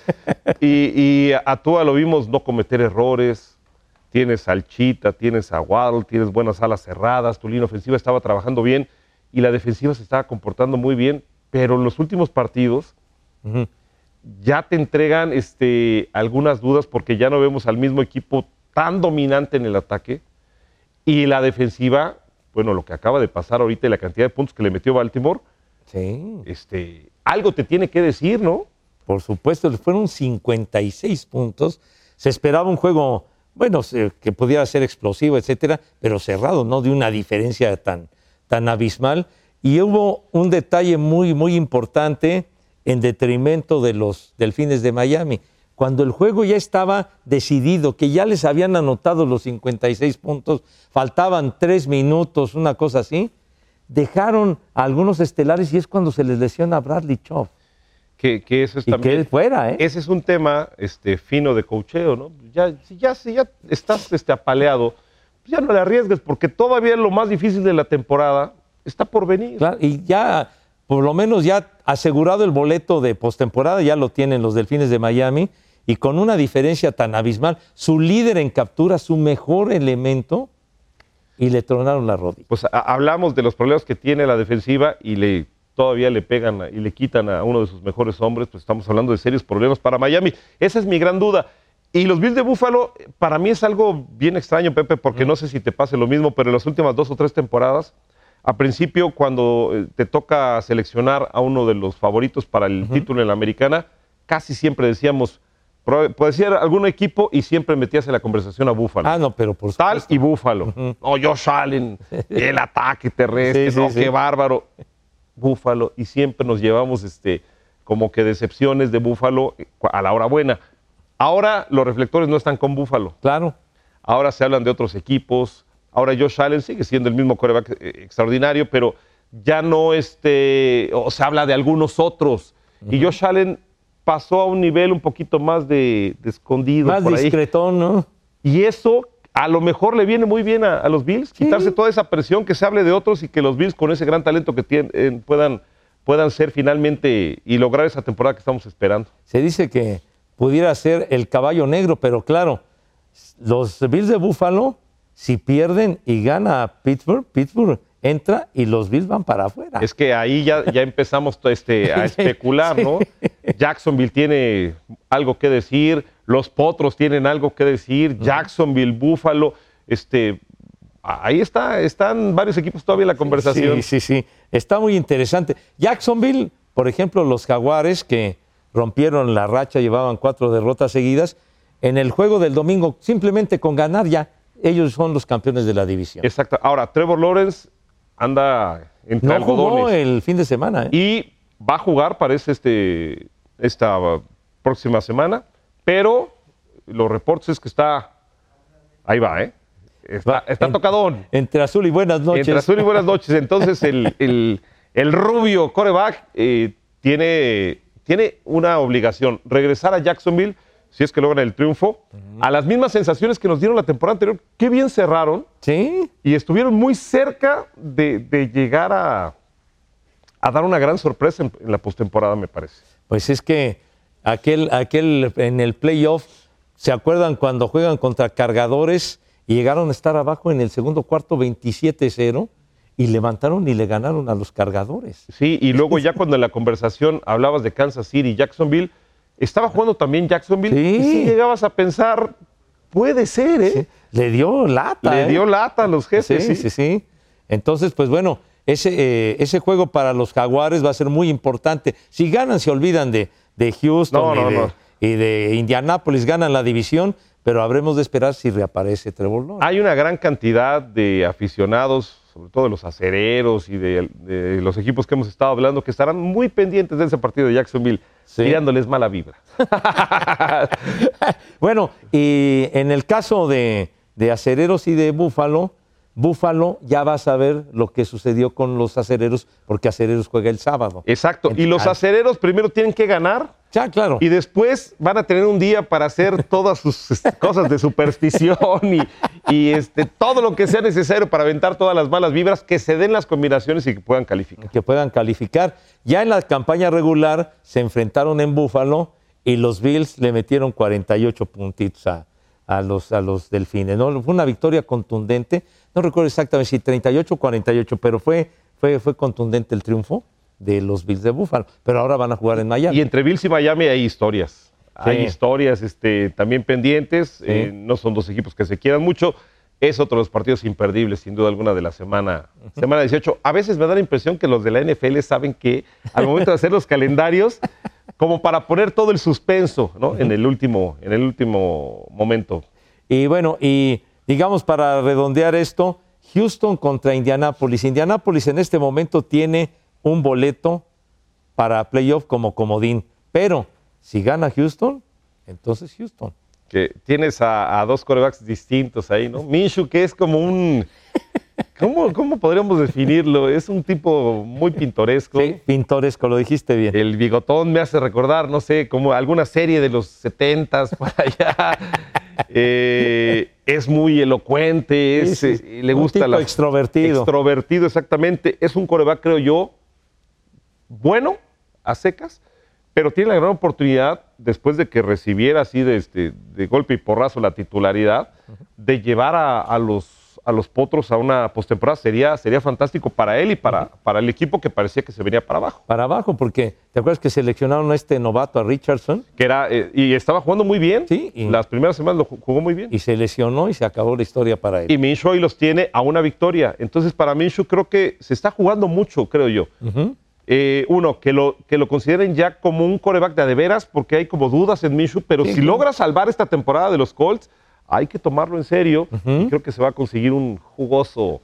Speaker 3: Y a Tua lo vimos no cometer errores, tienes al Cheetah, tienes a Waddle, tienes buenas alas cerradas, tu línea ofensiva estaba trabajando bien y la defensiva se estaba comportando muy bien, pero en los últimos partidos... ya te entregan algunas dudas porque ya no vemos al mismo equipo tan dominante en el ataque y la defensiva, bueno, lo que acaba de pasar ahorita y la cantidad de puntos que le metió Baltimore, algo te tiene que decir, ¿no?
Speaker 2: Por supuesto, fueron 56 puntos, se esperaba un juego, bueno, que pudiera ser explosivo, etcétera, pero cerrado, no de una diferencia tan abismal, y hubo un detalle muy, muy importante en detrimento de los Delfines de Miami. Cuando el juego ya estaba decidido, que ya les habían anotado los 56 puntos, faltaban 3 minutos, una cosa así, dejaron a algunos estelares y es cuando se les lesiona a Bradley Chubb.
Speaker 3: Que eso es
Speaker 2: y
Speaker 3: también,
Speaker 2: que él fuera, ¿eh?
Speaker 3: Ese es un tema fino de coacheo, ¿no? Si ya estás apaleado, ya no le arriesgues, porque todavía lo más difícil de la temporada está por venir.
Speaker 2: Claro, y ya, por lo menos ya asegurado el boleto de postemporada, ya lo tienen los Delfines de Miami, y con una diferencia tan abismal, su líder en captura, su mejor elemento, y le tronaron la rodilla.
Speaker 3: Pues hablamos de los problemas que tiene la defensiva y todavía le pegan y le quitan a uno de sus mejores hombres, pues estamos hablando de serios problemas para Miami. Esa es mi gran duda. Y los Bills de Buffalo, para mí es algo bien extraño, Pepe, porque no sé si te pase lo mismo, pero en las últimas 2 o 3 temporadas, a principio, cuando te toca seleccionar a uno de los favoritos para el título en la americana, casi siempre decíamos, puede ser algún equipo y siempre metías en la conversación a Buffalo.
Speaker 2: Ah, no, pero por supuesto.
Speaker 3: Tal y Buffalo. No, Josh Allen, el ataque terrestre, qué bárbaro. Buffalo, y siempre nos llevamos como que decepciones de Buffalo a la hora buena. Ahora los reflectores no están con Buffalo.
Speaker 2: Claro.
Speaker 3: Ahora se hablan de otros equipos. Ahora Josh Allen sigue siendo el mismo quarterback extraordinario, pero ya no o se habla de algunos otros. Y Josh Allen pasó a un nivel un poquito más de escondido.
Speaker 2: Más discretón, ¿no?
Speaker 3: Y eso a lo mejor le viene muy bien a los Bills, quitarse toda esa presión, que se hable de otros y que los Bills con ese gran talento que tienen puedan ser finalmente y lograr esa temporada que estamos esperando.
Speaker 2: Se dice que pudiera ser el caballo negro, pero claro, los Bills de Buffalo, si pierden y gana Pittsburgh entra y los Bills van para afuera.
Speaker 3: Es que ahí ya empezamos a especular, ¿no? Jacksonville tiene algo que decir, los Potros tienen algo que decir, Jacksonville, Buffalo, ahí están varios equipos todavía en la conversación.
Speaker 2: Sí, está muy interesante. Jacksonville, por ejemplo, los Jaguares que rompieron la racha, llevaban 4 derrotas seguidas, en el juego del domingo, simplemente con ganar ya, ellos son los campeones de la división.
Speaker 3: Exacto. Ahora, Trevor Lawrence anda entre algodones.
Speaker 2: No jugó el fin de semana.
Speaker 3: Y va a jugar, parece, esta próxima semana, pero los reportes es que ahí va, está tocadón.
Speaker 2: Entre azul y buenas noches.
Speaker 3: Entre azul y buenas noches. Entonces, el rubio quarterback tiene una obligación, regresar a Jacksonville, si es que logran el triunfo, a las mismas sensaciones que nos dieron la temporada anterior. Qué bien cerraron.
Speaker 2: Sí.
Speaker 3: Y estuvieron muy cerca de llegar a dar una gran sorpresa en la postemporada, me parece.
Speaker 2: Pues es que aquel en el playoff, ¿se acuerdan cuando juegan contra Cargadores y llegaron a estar abajo en el segundo cuarto 27-0 y levantaron y le ganaron a los Cargadores?
Speaker 3: Sí, y luego ya cuando en la conversación hablabas de Kansas City y Jacksonville, estaba jugando también Jacksonville.
Speaker 2: Sí.
Speaker 3: Y sí llegabas a pensar, puede ser, ¿eh?
Speaker 2: Sí. Le dio lata.
Speaker 3: Le dio lata a los jefes.
Speaker 2: Sí. Entonces, pues bueno, ese juego para los Jaguares va a ser muy importante. Si ganan, se olvidan de Houston y de Indianápolis, ganan la división, pero habremos de esperar si reaparece Trevor Lawrence.
Speaker 3: Hay una gran cantidad de aficionados, sobre todo de los acereros y de los equipos que hemos estado hablando, que estarán muy pendientes de ese partido de Jacksonville, tirándoles mala vibra.
Speaker 2: Bueno, y en el caso de acereros y de Buffalo ya va a saber lo que sucedió con los acereros, porque acereros juega el sábado.
Speaker 3: Exacto, y los acereros primero tienen que ganar.
Speaker 2: Ya, claro.
Speaker 3: Y después van a tener un día para hacer todas sus cosas de superstición y todo lo que sea necesario para aventar todas las malas vibras, que se den las combinaciones y que puedan calificar.
Speaker 2: Ya en la campaña regular se enfrentaron en Buffalo y los Bills le metieron 48 puntitos a los Delfines, ¿no? Fue una victoria contundente. No recuerdo exactamente si 38 o 48, pero fue contundente el triunfo de los Bills de Buffalo, pero ahora van a jugar en Miami.
Speaker 3: Y entre Bills y Miami hay historias. Hay historias también pendientes. No son dos equipos que se quieran mucho. Es otro de los partidos imperdibles, sin duda alguna, de la semana 18. A veces me da la impresión que los de la NFL saben que al momento de hacer los calendarios, como para poner todo el suspenso, ¿no? en el último momento.
Speaker 2: Y bueno, y digamos para redondear esto, Houston contra Indianápolis. Indianápolis en este momento tiene un boleto para playoff como comodín, pero si gana Houston, entonces Houston.
Speaker 3: Que tienes a dos quarterbacks distintos ahí, ¿no? Minshew, que es como un... ¿Cómo podríamos definirlo? Es un tipo muy pintoresco.
Speaker 2: Sí, pintoresco, lo dijiste bien.
Speaker 3: El bigotón me hace recordar, no sé, como alguna serie de los 70s por allá. Es muy elocuente, le gusta
Speaker 2: un tipo extrovertido.
Speaker 3: Extrovertido, exactamente. Es un quarterback, creo yo, bueno, a secas, pero tiene la gran oportunidad, después de que recibiera así de golpe y porrazo la titularidad, de llevar a los Potros a una postemporada. Sería fantástico para él y para el equipo, que parecía que se venía para abajo.
Speaker 2: Para abajo, porque ¿te acuerdas que seleccionaron a este novato, a Richardson?
Speaker 3: Que era, y estaba jugando muy bien.
Speaker 2: Sí.
Speaker 3: Las primeras semanas lo jugó muy bien.
Speaker 2: Y se lesionó y se acabó la historia para él.
Speaker 3: Y Minshew hoy los tiene a una victoria. Entonces, para Minshew creo que se está jugando mucho, creo yo. Uno, que lo consideren ya como un quarterback de veras, porque hay como dudas en Minshew, pero si logra salvar esta temporada de los Colts, hay que tomarlo en serio. Y creo que se va a conseguir un jugoso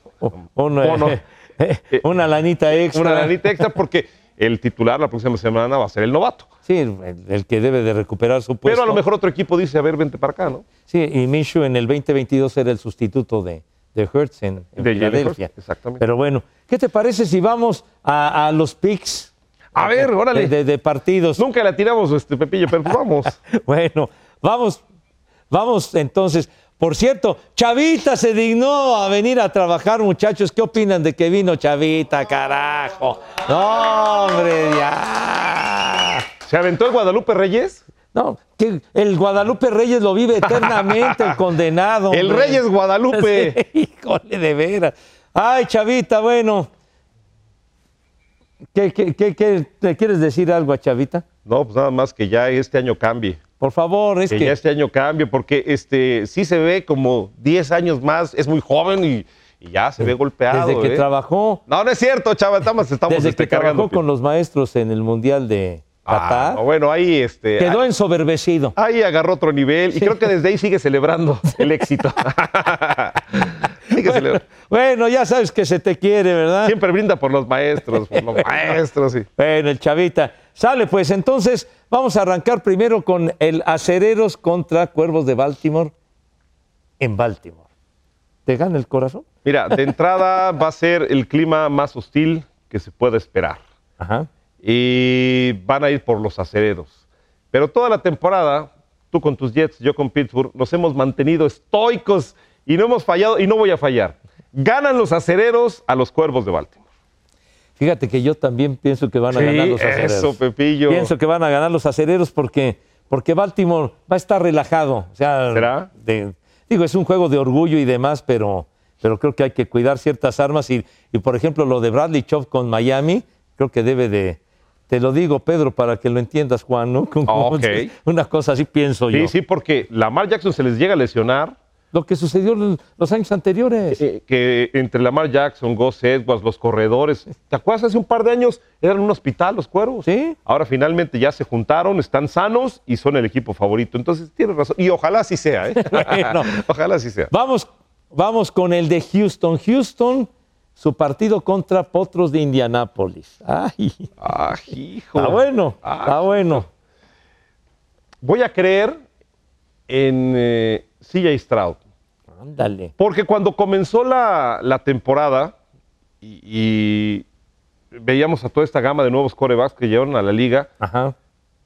Speaker 2: una lanita extra.
Speaker 3: Una lanita extra, porque el titular la próxima semana va a ser el novato.
Speaker 2: Sí, el que debe de recuperar su puesto.
Speaker 3: Pero a lo mejor otro equipo dice, a ver, vente para acá, ¿no?
Speaker 2: Sí, y Minshew en el 2022 era el sustituto de Hurts en Filadelfia.
Speaker 3: Exactamente.
Speaker 2: Pero bueno, ¿qué te parece si vamos a los picks?
Speaker 3: A ver, órale.
Speaker 2: De partidos.
Speaker 3: Nunca la tiramos, Pepillo, pero vamos.
Speaker 2: Bueno, vamos entonces. Por cierto, Chavita se dignó a venir a trabajar, muchachos. ¿Qué opinan de que vino Chavita, carajo? No, hombre, ya.
Speaker 3: ¿Se aventó el Guadalupe Reyes?
Speaker 2: No, que el Guadalupe Reyes lo vive eternamente, el condenado.
Speaker 3: El
Speaker 2: hombre.
Speaker 3: Reyes Guadalupe.
Speaker 2: Sí, híjole, de veras. Ay, Chavita, bueno. ¿Qué ¿te quieres decir algo a Chavita?
Speaker 3: No, pues nada más que ya este año cambie.
Speaker 2: Por favor, es que
Speaker 3: ya este año cambie, porque sí se ve como 10 años más, es muy joven y ya se ve golpeado.
Speaker 2: Desde que trabajó.
Speaker 3: No es cierto, Chava, estamos
Speaker 2: desde que
Speaker 3: cargando.
Speaker 2: Trabajó con los maestros en el Mundial de Qatar.
Speaker 3: Bueno, ahí
Speaker 2: quedó ensoberbecido.
Speaker 3: Ahí agarró otro nivel y creo que desde ahí sigue celebrando el éxito.
Speaker 2: Bueno, ya sabes que se te quiere, ¿verdad?
Speaker 3: Siempre brinda por los maestros, sí.
Speaker 2: Bueno, el Chavita. Sale, pues entonces vamos a arrancar primero con el Acereros contra Cuervos de Baltimore en Baltimore. ¿Te gana el corazón?
Speaker 3: Mira, de entrada va a ser el clima más hostil que se pueda esperar.
Speaker 2: Ajá.
Speaker 3: Y van a ir por los Acereros. Pero toda la temporada, tú con tus Jets, yo con Pittsburgh, nos hemos mantenido estoicos y no hemos fallado y no voy a fallar. Ganan los Acereros a los Cuervos de Baltimore.
Speaker 2: Fíjate que yo también pienso que van a ganar los Acereros.
Speaker 3: Eso, Pepillo.
Speaker 2: Pienso que van a ganar los Acereros porque Baltimore va a estar relajado. O sea,
Speaker 3: ¿será?
Speaker 2: Es un juego de orgullo y demás, pero creo que hay que cuidar ciertas armas. Y por ejemplo, lo de Bradley Chubb con Miami, creo que debe de... Te lo digo, Pedro, para que lo entiendas, Juan, ¿no?
Speaker 3: Okay.
Speaker 2: Una cosa así pienso yo.
Speaker 3: Sí, porque Lamar Jackson se les llega a lesionar.
Speaker 2: Lo que sucedió los años anteriores.
Speaker 3: Que entre Lamar Jackson, Gus Edwards, los corredores. ¿Te acuerdas? Hace un par de años eran un hospital los Cuervos.
Speaker 2: Sí.
Speaker 3: Ahora finalmente ya se juntaron, están sanos y son el equipo favorito. Entonces tienes razón. Y ojalá así sea, ¿eh?
Speaker 2: Bueno,
Speaker 3: ojalá así sea.
Speaker 2: Vamos con el de Houston. Houston, su partido contra Potros de Indianápolis. ¡Ay!
Speaker 3: Hijo!
Speaker 2: Está bueno, está bueno.
Speaker 3: Voy a creer en CJ Stroud.
Speaker 2: Ándale.
Speaker 3: Porque cuando comenzó la temporada y veíamos a toda esta gama de nuevos quarterbacks que llegaron a la liga,
Speaker 2: ajá.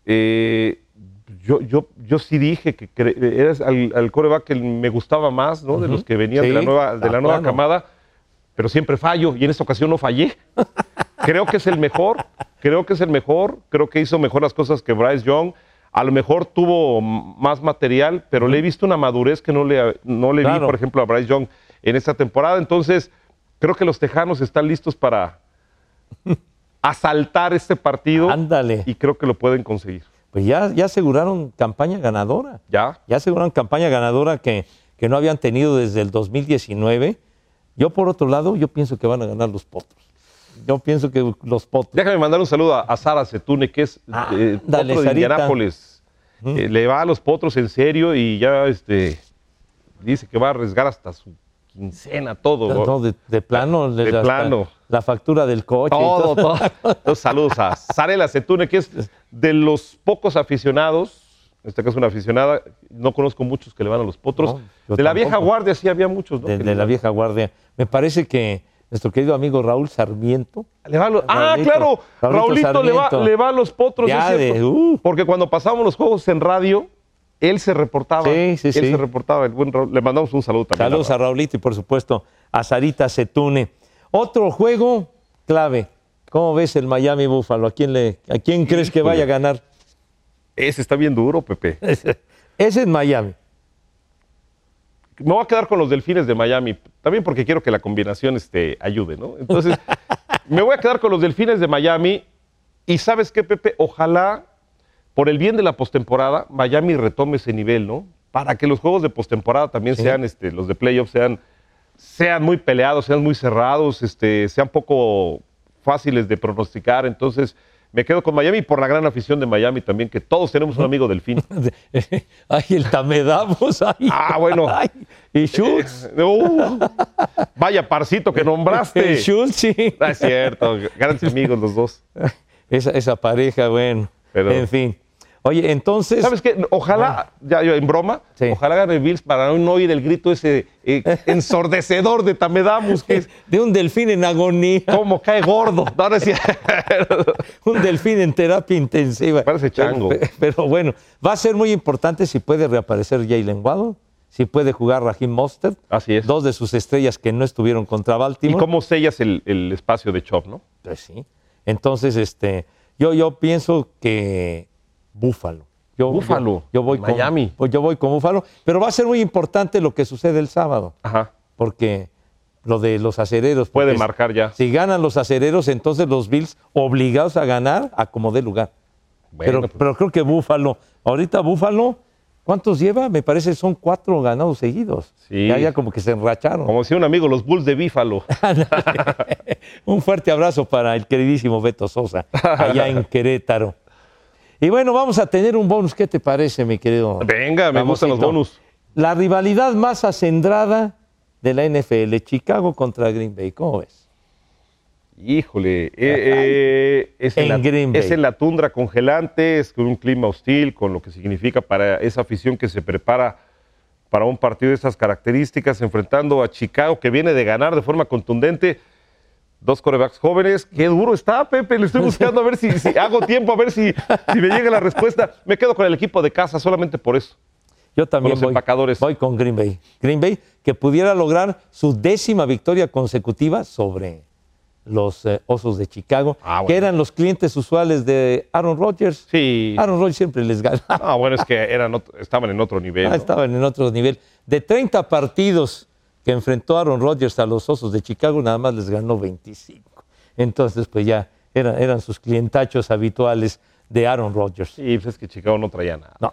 Speaker 3: Yo sí dije que eres al quarterback que me gustaba más, ¿no? De los que venían de la nueva camada, pero siempre fallo y en esta ocasión no fallé. Creo que es el mejor, creo que hizo mejor las cosas que Bryce Young. A lo mejor tuvo más material, pero le he visto una madurez que no le vi, por ejemplo, a Bryce Young en esta temporada. Entonces, creo que los Tejanos están listos para asaltar este partido.
Speaker 2: Ándale.
Speaker 3: Y creo que lo pueden conseguir.
Speaker 2: Pues ya aseguraron campaña ganadora.
Speaker 3: Ya
Speaker 2: aseguraron campaña ganadora que no habían tenido desde el 2019. Yo, por otro lado, yo pienso que van a ganar los Potros. Yo pienso que los Potros.
Speaker 3: Déjame mandar un saludo a Sara Setune, que es potro de Indianápolis. Le va a los Potros en serio y ya dice que va a arriesgar hasta su quincena, todo.
Speaker 2: No, de plano.
Speaker 3: De plano.
Speaker 2: La factura del coche.
Speaker 3: Todo. Entonces, saludos a Sarela Setune, que es de los pocos aficionados, en este caso una aficionada, no conozco muchos que le van a los Potros. No, de la vieja guardia sí había muchos, ¿no?
Speaker 2: De la vieja guardia. Me parece que nuestro querido amigo Raúl Sarmiento.
Speaker 3: Claro, Raulito le va a los Potros.
Speaker 2: Ya
Speaker 3: porque cuando pasábamos los juegos en radio, Él se reportaba.
Speaker 2: Sí.
Speaker 3: Él se reportaba. El buen Raúl. Le mandamos un saludo también.
Speaker 2: Saludos a Raulito y, por supuesto, a Sarita Setune. Otro juego clave. ¿Cómo ves el Miami Buffalo? ¿A quién crees que vaya a ganar?
Speaker 3: Ese está bien duro, Pepe.
Speaker 2: Ese es Miami.
Speaker 3: Me voy a quedar con los Delfines de Miami. También porque quiero que la combinación ayude, ¿no? Entonces, me voy a quedar con los Delfines de Miami. Y ¿sabes qué, Pepe? Ojalá, por el bien de la postemporada, Miami retome ese nivel, ¿no? Para que los juegos de postemporada también sean, los de playoffs sean muy peleados, sean muy cerrados, sean poco fáciles de pronosticar. Entonces, me quedo con Miami por la gran afición de Miami también, que todos tenemos un amigo delfín.
Speaker 2: Ay, el Tamedamos. Ay,
Speaker 3: bueno.
Speaker 2: Ay, y Schultz.
Speaker 3: Vaya parcito que nombraste.
Speaker 2: El Schultz, sí.
Speaker 3: Es cierto, grandes amigos los dos.
Speaker 2: Esa pareja, bueno. Pero, en fin. Oye, entonces...
Speaker 3: ¿Sabes qué? Ojalá, ya yo en broma, ojalá gane Bills para no oír el grito ese ensordecedor de Tamedamos. Que es,
Speaker 2: de un delfín en agonía.
Speaker 3: ¿Cómo cae gordo? No,
Speaker 2: un delfín en terapia intensiva.
Speaker 3: Parece chango.
Speaker 2: Pero bueno, va a ser muy importante si puede reaparecer Jalen Waddle, si puede jugar Raheem Mostert.
Speaker 3: Así es.
Speaker 2: Dos de sus estrellas que no estuvieron contra Baltimore.
Speaker 3: ¿Y cómo sellas el espacio de Chop, no?
Speaker 2: Pues sí. Entonces, yo pienso que Búfalo.
Speaker 3: Búfalo.
Speaker 2: Yo voy
Speaker 3: Miami.
Speaker 2: Yo voy con Búfalo, pero va a ser muy importante lo que sucede el sábado. Ajá. Porque lo de los acereros.
Speaker 3: Puede marcar ya.
Speaker 2: Si ganan los acereros, entonces los Bills obligados a ganar a como dé lugar. Bueno, pero creo que Búfalo, ahorita Búfalo, ¿cuántos lleva? Me parece son 4 ganados seguidos.
Speaker 3: Sí.
Speaker 2: Ya como que se enracharon.
Speaker 3: Como decía un amigo, los Bulls de Búfalo.
Speaker 2: Un fuerte abrazo para el queridísimo Beto Sosa, allá en Querétaro. Y bueno, vamos a tener un bonus. ¿Qué te parece, mi querido?
Speaker 3: Venga, me gustan los bonus.
Speaker 2: La rivalidad más acendrada de la NFL, Chicago contra Green Bay. ¿Cómo ves?
Speaker 3: Híjole, es en la tundra congelante, es con un clima hostil, con lo que significa para esa afición que se prepara para un partido de estas características, enfrentando a Chicago, que viene de ganar de forma contundente. 2 quarterbacks jóvenes. Qué duro está, Pepe. Le estoy buscando a ver si hago tiempo, a ver si me llega la respuesta. Me quedo con el equipo de casa solamente por eso.
Speaker 2: Yo también
Speaker 3: con los empacadores.
Speaker 2: Voy con Green Bay. Green Bay, que pudiera lograr su 10ª victoria consecutiva sobre los Osos de Chicago, que eran los clientes usuales de Aaron Rodgers.
Speaker 3: Sí.
Speaker 2: Aaron Rodgers siempre les ganaba.
Speaker 3: Bueno, es que estaban en otro nivel. ¿no?
Speaker 2: Estaban en otro nivel. De 30 partidos que enfrentó Aaron Rodgers a los Osos de Chicago, nada más les ganó 25. Entonces, pues ya eran sus clientachos habituales de Aaron Rodgers.
Speaker 3: Sí, pues es que Chicago no traía nada.
Speaker 2: No.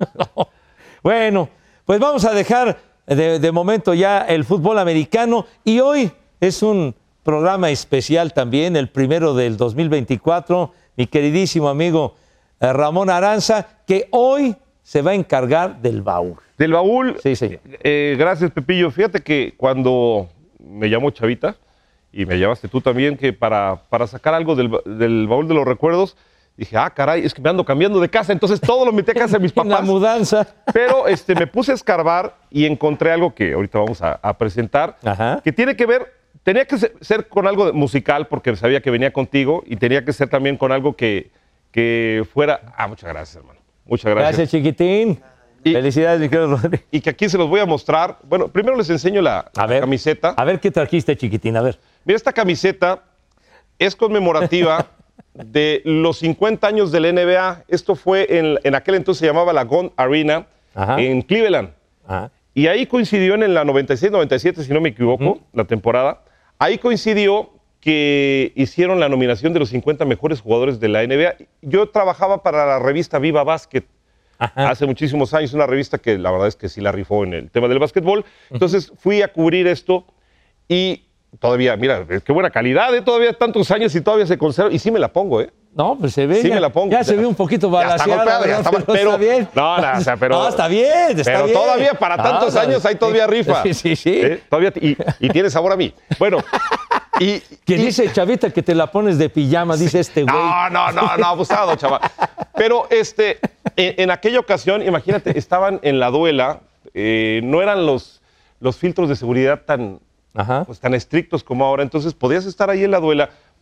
Speaker 2: Bueno, pues vamos a dejar de momento ya el fútbol americano. Y hoy es un programa especial también, el primero del 2024. Mi queridísimo amigo Ramón Aranza, que hoy se va a encargar del baúl.
Speaker 3: ¿Del baúl?
Speaker 2: Sí, señor.
Speaker 3: Gracias, Pepillo. Fíjate que cuando me llamó Chavita, y me llamaste tú también, que para sacar algo del baúl de los recuerdos, dije, caray, es que me ando cambiando de casa, entonces todo lo metí a casa de mis papás.
Speaker 2: La mudanza.
Speaker 3: Pero me puse a escarbar y encontré algo que ahorita vamos a presentar, que tiene que ver, tenía que ser con algo musical, porque sabía que venía contigo, y tenía que ser también con algo que fuera... muchas gracias, hermano. Muchas gracias.
Speaker 2: Gracias, chiquitín. Felicidades, mi querido Rodríguez.
Speaker 3: Y que aquí se los voy a mostrar. Bueno, primero les enseño la camiseta.
Speaker 2: A ver qué trajiste, chiquitín, a ver.
Speaker 3: Mira, esta camiseta es conmemorativa de los 50 años del NBA. Esto fue en aquel entonces se llamaba la Gond Arena, en Cleveland. Y ahí coincidió en la 96-97, si no me equivoco, la temporada. Ahí coincidió que hicieron la nominación de los 50 mejores jugadores de la NBA. Yo trabajaba para la revista Viva Básquet hace muchísimos años, una revista que la verdad es que sí la rifó en el tema del básquetbol. Entonces fui a cubrir esto y todavía, mira, qué buena calidad, todavía tantos años y todavía se conserva. Y sí me la pongo,
Speaker 2: No, pues se ve.
Speaker 3: Sí me la pongo.
Speaker 2: Ya se ve un poquito balanceada.
Speaker 3: Pero está bien. No,
Speaker 2: está bien.
Speaker 3: Pero todavía para tantos años hay todavía rifa.
Speaker 2: Sí.
Speaker 3: Todavía, y tiene sabor a mí. Bueno.
Speaker 2: Que dice, Chavita, que te la pones de pijama, dice este güey.
Speaker 3: No, abusado, chaval. Pero en aquella ocasión, imagínate, estaban en la duela, no eran los filtros de seguridad tan estrictos como ahora, entonces podías estar ahí en la duela,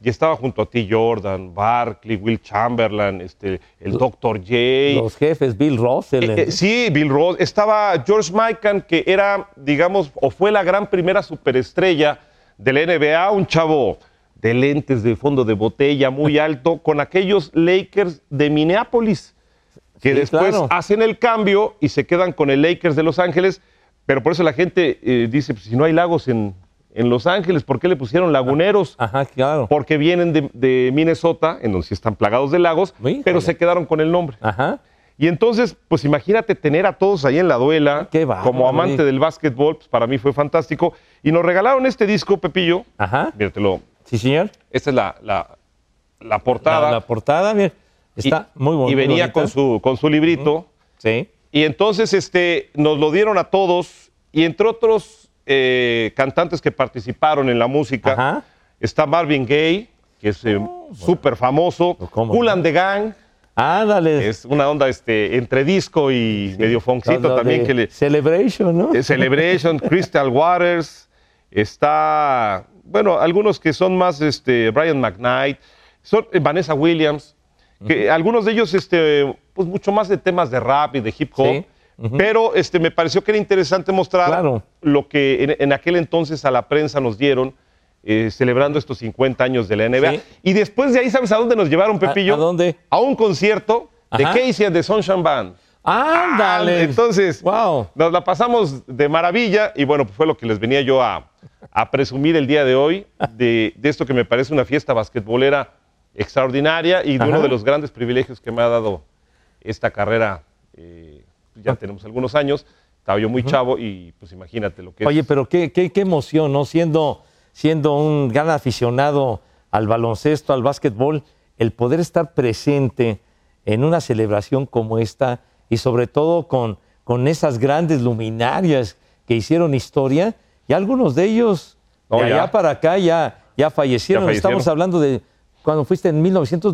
Speaker 3: y estaba junto a ti Jordan, Barkley, Will Chamberlain, el Dr. J.
Speaker 2: Los jefes, Bill Russell.
Speaker 3: Sí, Bill Russell. Estaba George Mikan, que era, digamos, o fue la gran primera superestrella de la NBA, un chavo de lentes de fondo de botella muy alto, con aquellos Lakers de Minneapolis, que sí, después hacen el cambio y se quedan con el Lakers de Los Ángeles, pero por eso la gente dice, pues, si no hay lagos en Los Ángeles, ¿por qué le pusieron laguneros?
Speaker 2: Ajá, claro.
Speaker 3: Porque vienen de Minnesota, en donde sí están plagados de lagos, pero se quedaron con el nombre.
Speaker 2: Ajá.
Speaker 3: Y entonces, pues imagínate tener a todos ahí en la duela, como amante del básquetbol, pues para mí fue fantástico. Y nos regalaron este disco, Pepillo.
Speaker 2: Ajá.
Speaker 3: Míratelo.
Speaker 2: Sí, señor.
Speaker 3: Esta es la portada.
Speaker 2: La portada, bien. Está muy bonita.
Speaker 3: Y venía con su librito.
Speaker 2: Sí.
Speaker 3: Y entonces nos lo dieron a todos. Y entre otros cantantes que participaron en la música, está Marvin Gaye, que es súper famoso. Kool and the Gang.
Speaker 2: Ándale.
Speaker 3: Es una onda entre disco y medio funkcito también.
Speaker 2: Celebration, ¿no?
Speaker 3: Celebration, Crystal Waters. Está, bueno, algunos que son más Brian McKnight, son Vanessa Williams, que algunos de ellos pues mucho más de temas de rap y de hip hop. Sí. Pero me pareció que era interesante mostrar lo que en aquel entonces a la prensa nos dieron, celebrando estos 50 años de la NBA. Sí. Y después de ahí, ¿sabes a dónde nos llevaron, Pepillo?
Speaker 2: ¿A dónde?
Speaker 3: A un concierto de Casey and the Sunshine Band.
Speaker 2: ¡Ándale!
Speaker 3: Entonces, nos la pasamos de maravilla y bueno, pues fue lo que les venía yo a presumir el día de hoy, de esto que me parece una fiesta basquetbolera extraordinaria y de uno de los grandes privilegios que me ha dado esta carrera. Ya tenemos algunos años, estaba yo muy chavo y pues imagínate lo que es.
Speaker 2: Oye, pero qué emoción, ¿no? Siendo un gran aficionado al baloncesto, al básquetbol, el poder estar presente en una celebración como esta y sobre todo con esas grandes luminarias que hicieron historia y algunos de ellos de allá para acá ya fallecieron. Estamos hablando de cuando fuiste en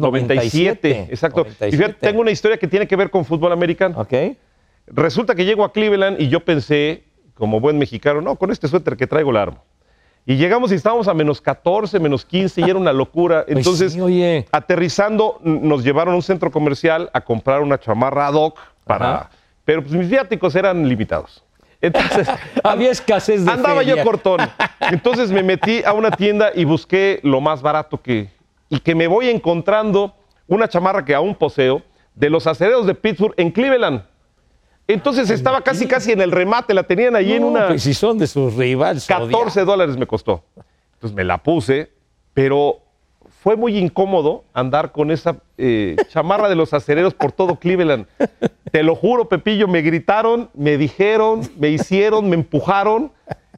Speaker 2: 1997.
Speaker 3: Exacto. 97. Y fíjate, tengo una historia que tiene que ver con fútbol americano.
Speaker 2: Ok.
Speaker 3: Resulta que llego a Cleveland y yo pensé, como buen mexicano, no, con este suéter que traigo la armo. Y llegamos y estábamos a -14, -15 y era una locura. Entonces,
Speaker 2: sí,
Speaker 3: aterrizando, nos llevaron a un centro comercial a comprar una chamarra ad hoc pero pues mis viáticos eran limitados. Entonces,
Speaker 2: había escasez de
Speaker 3: andaba
Speaker 2: feria.
Speaker 3: yo cortón. Entonces me metí a una tienda y busqué lo más barato y que me voy encontrando una chamarra que aún poseo de los Acereros de Pittsburgh en Cleveland. Entonces estaba casi en el remate, la tenían allí en una...
Speaker 2: Pues si son de sus rivales.
Speaker 3: $14 me costó. Entonces me la puse, pero fue muy incómodo andar con esa chamarra de los Acereros por todo Cleveland. Te lo juro, Pepillo, me gritaron, me dijeron, me hicieron, me empujaron.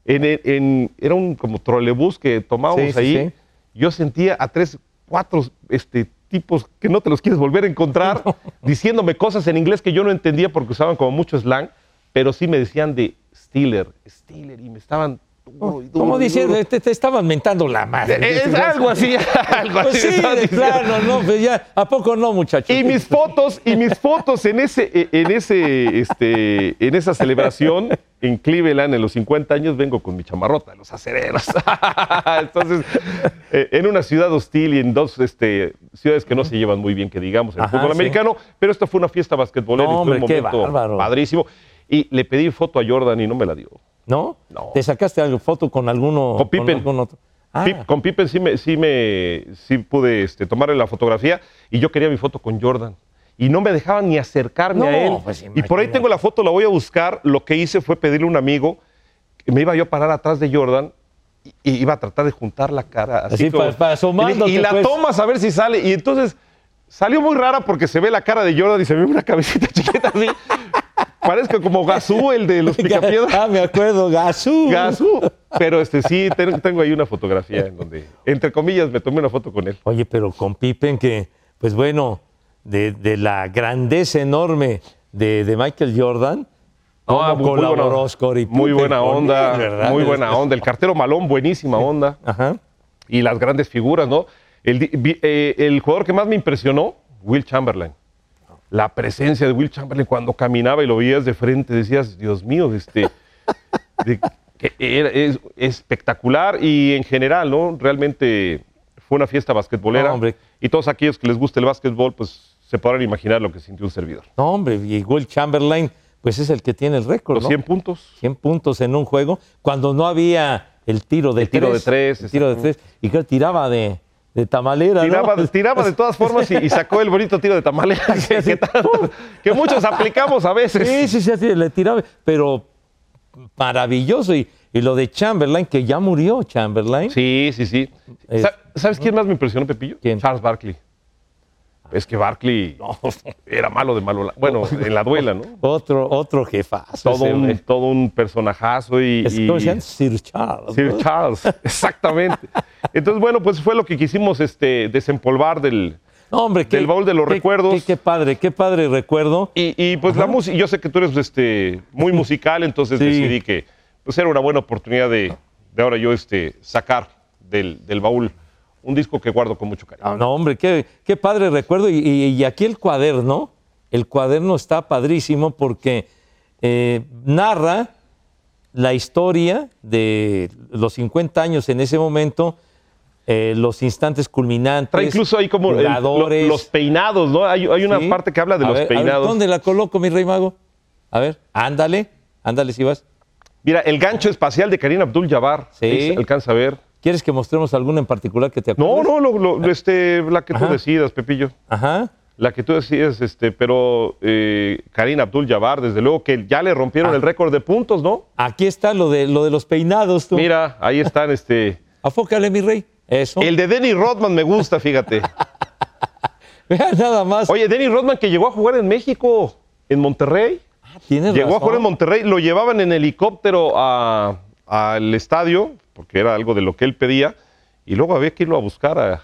Speaker 3: Era un como trolebús que tomábamos ahí. Sí. Yo sentía a 3, 4 tipos que no te los quieres volver a encontrar, diciéndome cosas en inglés que yo no entendía porque usaban como mucho slang, pero sí me decían de Steeler, y me estaban duro y duro.
Speaker 2: ¿Cómo diciendo? Te estaban mentando la madre.
Speaker 3: Es algo así,
Speaker 2: pues sí, claro, no, pues ya, ¿a poco no, muchachos?
Speaker 3: Y mis fotos en esa celebración en Cleveland, en los 50 años, vengo con mi chamarrota de los Acereros. Entonces, en una ciudad hostil y en dos ciudades que no se llevan muy bien, que digamos, en el fútbol americano, pero esto fue una fiesta basquetbolera y fue un momento padrísimo. Y le pedí foto a Jordan y no me la dio.
Speaker 2: ¿No? No. ¿Te sacaste alguna foto con alguno?
Speaker 3: Con Pippen.
Speaker 2: Con algún otro?
Speaker 3: Con Pippen sí pude tomarle la fotografía y yo quería mi foto con Jordan. Y no me dejaban ni acercarme a él. Pues y por ahí tengo la foto, la voy a buscar. Lo que hice fue pedirle a un amigo, me iba yo a parar atrás de Jordan y iba a tratar de juntar la cara. Así como,
Speaker 2: para asomándote.
Speaker 3: Y la tomas a ver si sale. Y entonces salió muy rara porque se ve la cara de Jordan y se ve una cabecita chiquita así. Parezco como Gazú, el de los Picapiedra.
Speaker 2: Me acuerdo, Gazú.
Speaker 3: Pero sí, tengo ahí una fotografía en donde, entre comillas, me tomé una foto con él.
Speaker 2: Oye, pero con Pippen, que, pues bueno, de la grandeza enorme de Michael Jordan, colaboró Scottie Pippen.
Speaker 3: Muy buena onda, muy buena onda. El cartero Malone, buenísima onda.
Speaker 2: Ajá.
Speaker 3: Y las grandes figuras, ¿no? El jugador que más me impresionó, Will Chamberlain. La presencia de Will Chamberlain cuando caminaba y lo veías de frente, decías, Dios mío, es espectacular y en general, ¿no? Realmente fue una fiesta basquetbolera.
Speaker 2: No, hombre.
Speaker 3: Y todos aquellos que les guste el básquetbol, pues se podrán imaginar lo que sintió un servidor.
Speaker 2: No, hombre, y Will Chamberlain, pues es el que tiene el récord,
Speaker 3: Los
Speaker 2: ¿no?
Speaker 3: 100 puntos.
Speaker 2: 100 puntos en un juego, cuando no había el tiro de tres. El tiro de tres. Y que tiraba de tamalera, ¿no?
Speaker 3: Tiraba de todas formas y sacó el bonito tiro de tamalera que muchos aplicamos a veces.
Speaker 2: Sí, le tiraba, pero maravilloso. Y lo de Chamberlain, que ya murió Chamberlain.
Speaker 3: Sí. ¿Sabes quién más me impresionó, Pepillo?
Speaker 2: ¿Quién?
Speaker 3: Charles Barkley. Es que Barkley era malo de malo. Bueno, en la duela, ¿no?
Speaker 2: Otro jefazo.
Speaker 3: Todo un personajazo.
Speaker 2: ¿Cómo se llama? Sir Charles.
Speaker 3: Sir Charles, exactamente. Entonces, bueno, pues fue lo que quisimos desempolvar del baúl de los recuerdos.
Speaker 2: Qué padre recuerdo.
Speaker 3: Y pues la música, yo sé que tú eres muy musical, entonces decidí que pues era una buena oportunidad de ahora yo sacar del baúl un disco que guardo con mucho cariño.
Speaker 2: No, hombre, qué padre recuerdo. Y aquí el cuaderno está padrísimo porque narra la historia de los 50 años en ese momento, los instantes culminantes.
Speaker 3: Trae incluso ahí como los peinados, ¿no? Hay una parte que habla de los peinados.
Speaker 2: A ver, ¿dónde la coloco, mi rey mago? A ver, ándale si vas.
Speaker 3: Mira, el gancho espacial de Kareem Abdul-Jabbar.
Speaker 2: Sí.
Speaker 3: Alcanza a ver.
Speaker 2: ¿Quieres que mostremos alguna en particular que te acuerdes?
Speaker 3: No, la que tú decidas, Pepillo.
Speaker 2: Ajá.
Speaker 3: La que tú decidas, pero Kareem Abdul-Jabbar, desde luego que ya le rompieron el récord de puntos, ¿no?
Speaker 2: Aquí está lo de los peinados, tú.
Speaker 3: Mira, ahí están,
Speaker 2: Afócale, mi rey. Eso.
Speaker 3: El de Dennis Rodman me gusta, fíjate.
Speaker 2: Vean nada más.
Speaker 3: Oye, Dennis Rodman que llegó a jugar en México, en Monterrey.
Speaker 2: Tienes
Speaker 3: Llegó
Speaker 2: razón.
Speaker 3: a jugar en Monterrey, lo llevaban en helicóptero al estadio, porque era algo de lo que él pedía, y luego había que irlo a buscar a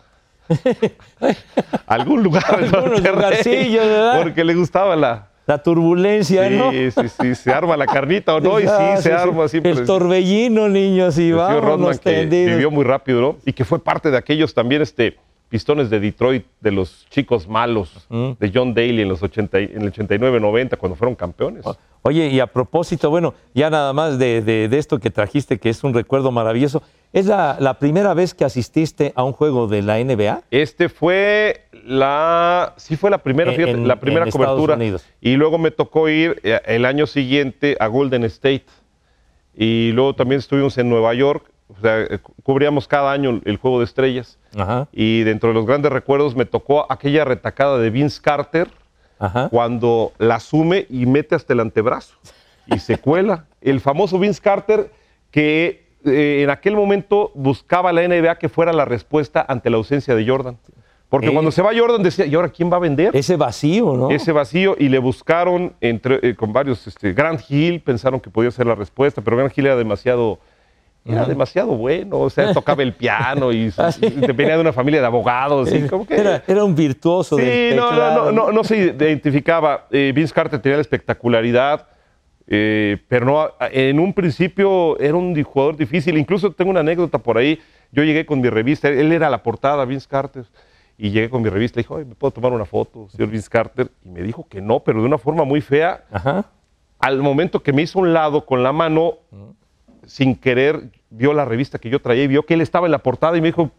Speaker 3: algún lugar en Monterrey, ¿verdad? Porque le gustaba
Speaker 2: la turbulencia, ¿no?
Speaker 3: Sí, se arma la carnita o no, y se arma siempre.
Speaker 2: El torbellino, niños, y vámonos
Speaker 3: Rodman,
Speaker 2: tendidos.
Speaker 3: Que vivió muy rápido, ¿no? Y que fue parte de aquellos también, Pistones de Detroit, de los chicos malos, de John Daly en el 89-90, cuando fueron campeones.
Speaker 2: Oye, y a propósito, bueno, ya nada más de esto que trajiste, que es un recuerdo maravilloso, ¿es la primera vez que asististe a un juego de la NBA?
Speaker 3: Fue la primera, fíjate, la primera
Speaker 2: en
Speaker 3: cobertura.
Speaker 2: Estados Unidos.
Speaker 3: Y luego me tocó ir el año siguiente a Golden State. Y luego también estuvimos en Nueva York. O sea, cubríamos cada año el Juego de Estrellas.
Speaker 2: Ajá.
Speaker 3: Y dentro de los grandes recuerdos me tocó aquella retacada de Vince Carter, cuando la asume y mete hasta el antebrazo y se cuela. El famoso Vince Carter que en aquel momento buscaba la NBA que fuera la respuesta ante la ausencia de Jordan. Porque cuando se va Jordan decía, ¿y ahora quién va a vender?
Speaker 2: Ese vacío, ¿no?
Speaker 3: Ese vacío, y le buscaron con varios, Grant Hill, pensaron que podía ser la respuesta, pero Grant Hill era demasiado bueno, o sea, tocaba el piano y venía de una familia de abogados. Y como que
Speaker 2: era un virtuoso.
Speaker 3: Sí, no se identificaba. Vince Carter tenía la espectacularidad, pero no, en un principio era un jugador difícil. Incluso tengo una anécdota por ahí. Yo llegué con mi revista, él era la portada, Vince Carter, y llegué con mi revista, le dije, ¿me puedo tomar una foto, señor Vince Carter? Y me dijo que no, pero de una forma muy fea.
Speaker 2: Ajá. Al
Speaker 3: momento que me hizo un lado con la mano, sin querer, vio la revista que yo traía y vio que él estaba en la portada y me dijo,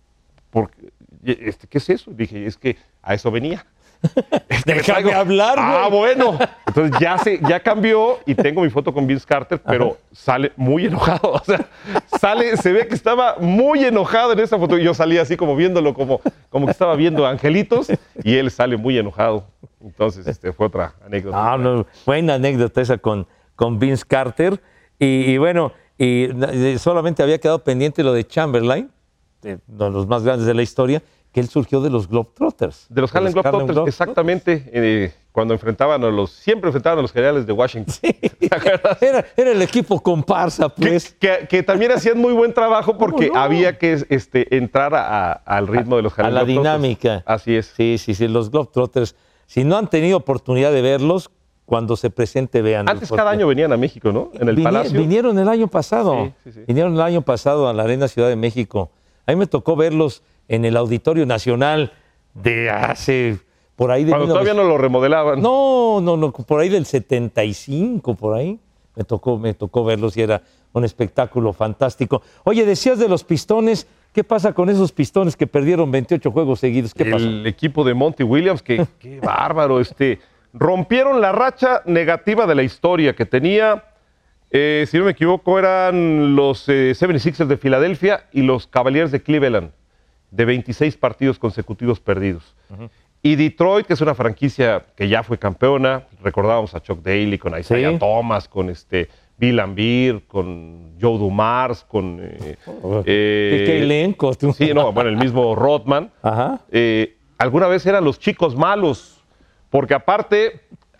Speaker 3: ¿qué es eso? Y dije, es que a eso venía.
Speaker 2: Déjame hablar, güey.
Speaker 3: Ah, bueno. Entonces ya cambió y tengo mi foto con Vince Carter, pero sale muy enojado. O sea, se ve que estaba muy enojado en esa foto. Y yo salí así como viéndolo, como que estaba viendo angelitos, y él sale muy enojado. Entonces, fue otra anécdota.
Speaker 2: Buena anécdota esa con Vince Carter. Y bueno, solamente había quedado pendiente lo de Chamberlain, de los más grandes de la historia, que él surgió de los Globetrotters.
Speaker 3: De los Harlem Globetrotters, exactamente, cuando siempre enfrentaban a los Generales de Washington.
Speaker 2: Sí. ¿Te acuerdas? Era el equipo comparsa, pues.
Speaker 3: Que también hacían muy buen trabajo porque había que entrar al ritmo de los Harlem Globetrotters.
Speaker 2: A la dinámica.
Speaker 3: Así es.
Speaker 2: Sí, los Globetrotters. Si no han tenido oportunidad de verlos, cuando se presente, vean.
Speaker 3: Antes cada año venían a México, ¿no? En el Palacio.
Speaker 2: Vinieron el año pasado.
Speaker 3: Sí.
Speaker 2: Vinieron el año pasado a la Arena Ciudad de México. A mí me tocó verlos en el Auditorio Nacional de hace, por ahí de...
Speaker 3: Cuando todavía no lo remodelaban.
Speaker 2: No, por ahí del 75, por ahí. Me tocó verlos y era un espectáculo fantástico. Oye, decías de los Pistones, ¿Qué pasa con esos Pistones que perdieron 28 juegos seguidos? ¿Qué pasó?
Speaker 3: El equipo de Monty Williams, qué bárbaro. Rompieron la racha negativa de la historia que tenía. Si no me equivoco, eran los 76ers de Filadelfia y los Cavaliers de Cleveland, de 26 partidos consecutivos perdidos. Y Detroit, que es una franquicia que ya fue campeona, recordábamos a Chuck Daly, con Isaiah Thomas, con Bill Laimbeer, con Joe Dumars, con...
Speaker 2: ¿Qué elenco?
Speaker 3: Sí, no, bueno, el mismo Rodman. Alguna vez eran los chicos malos, porque aparte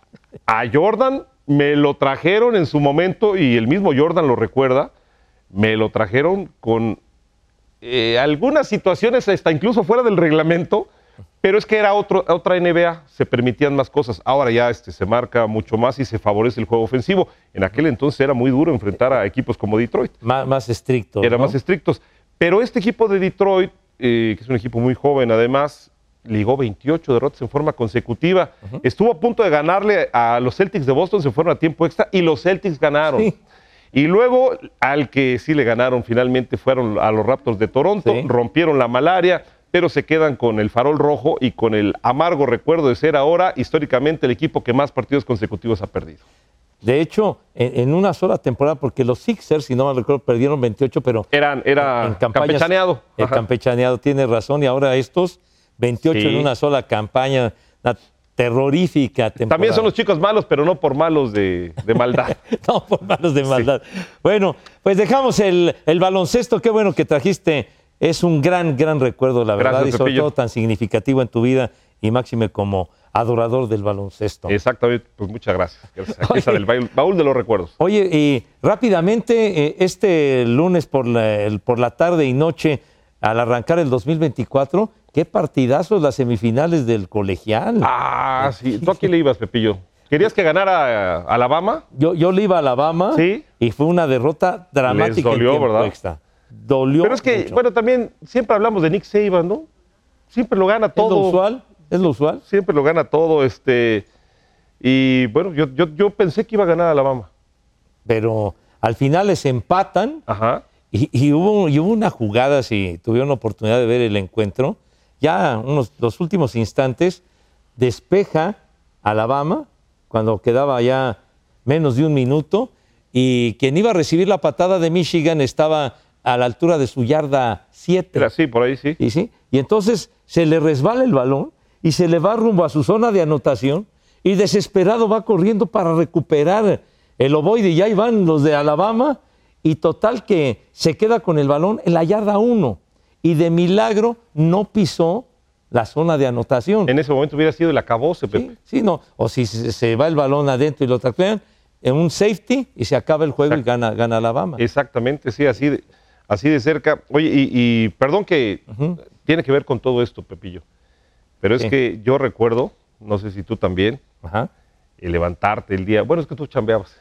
Speaker 3: a Jordan me lo trajeron en su momento, y el mismo Jordan lo recuerda, me lo trajeron con algunas situaciones hasta incluso fuera del reglamento, pero es que era otra NBA, se permitían más cosas. Ahora ya se marca mucho más y se favorece el juego ofensivo. En aquel entonces era muy duro enfrentar a equipos como Detroit.
Speaker 2: Más estrictos.
Speaker 3: Eran más estrictos. Pero este equipo de Detroit, que es un equipo muy joven además, ligó 28 derrotas en forma consecutiva. Estuvo a punto de ganarle a los Celtics de Boston, se fueron a tiempo extra y los Celtics ganaron. Sí. Y luego al que sí le ganaron finalmente fueron a los Raptors de Toronto, rompieron la malaria, pero se quedan con el farol rojo y con el amargo recuerdo de ser ahora históricamente el equipo que más partidos consecutivos ha perdido.
Speaker 2: De hecho, en una sola temporada, porque los Sixers, si no me recuerdo, perdieron 28, pero...
Speaker 3: Era campechaneado.
Speaker 2: El campechaneado, tiene razón, y ahora estos 28 en una sola campaña, una terrorífica temporada.
Speaker 3: También son los chicos malos, pero no por malos de maldad.
Speaker 2: No, por malos de maldad. Bueno, pues dejamos el baloncesto, qué bueno que trajiste. Es un gran recuerdo, la verdad. Gracias, y sobre Pepillo. Todo tan significativo en tu vida y máxime como adorador del baloncesto.
Speaker 3: Exactamente, pues muchas gracias. Aquí está el baúl de los recuerdos.
Speaker 2: Oye, y rápidamente, este lunes por la tarde y noche, al arrancar el 2024, qué partidazos las semifinales del colegial.
Speaker 3: Ah, sí. ¿Tú a quién le ibas, Pepillo? ¿Querías que ganara Alabama?
Speaker 2: Yo le iba a Alabama. ¿Sí? Y fue una derrota dramática.
Speaker 3: Les dolió, ¿verdad?
Speaker 2: Extra. Dolió.
Speaker 3: Pero es que,
Speaker 2: mucho.
Speaker 3: Bueno, también siempre hablamos de Nick Saban, ¿no? Siempre lo gana todo.
Speaker 2: ¿Es lo usual?
Speaker 3: Siempre lo gana todo. Y bueno, yo pensé que iba a ganar Alabama.
Speaker 2: Pero al final les empatan.
Speaker 3: Ajá.
Speaker 2: Y hubo una jugada, si tuvieron la oportunidad de ver el encuentro, ya los últimos instantes, despeja Alabama, cuando quedaba ya menos de un minuto, y quien iba a recibir la patada de Michigan estaba a la altura de su yarda 7.
Speaker 3: Era así, por ahí sí.
Speaker 2: Y entonces se le resbala el balón y se le va rumbo a su zona de anotación y desesperado va corriendo para recuperar el ovoide, y ahí van los de Alabama, y total que se queda con el balón en la yarda 1 y de milagro no pisó la zona de anotación.
Speaker 3: En ese momento hubiera sido el acabose, Pepe.
Speaker 2: Sí, no. O si se va el balón adentro y lo taclean, en un safety y se acaba el juego. Exacto. Y gana Alabama.
Speaker 3: Exactamente, sí, así de cerca. Oye, y perdón que tiene que ver con todo esto, Pepillo, pero es que yo recuerdo, no sé si tú también, el levantarte el día, bueno, es que tú chambeabas,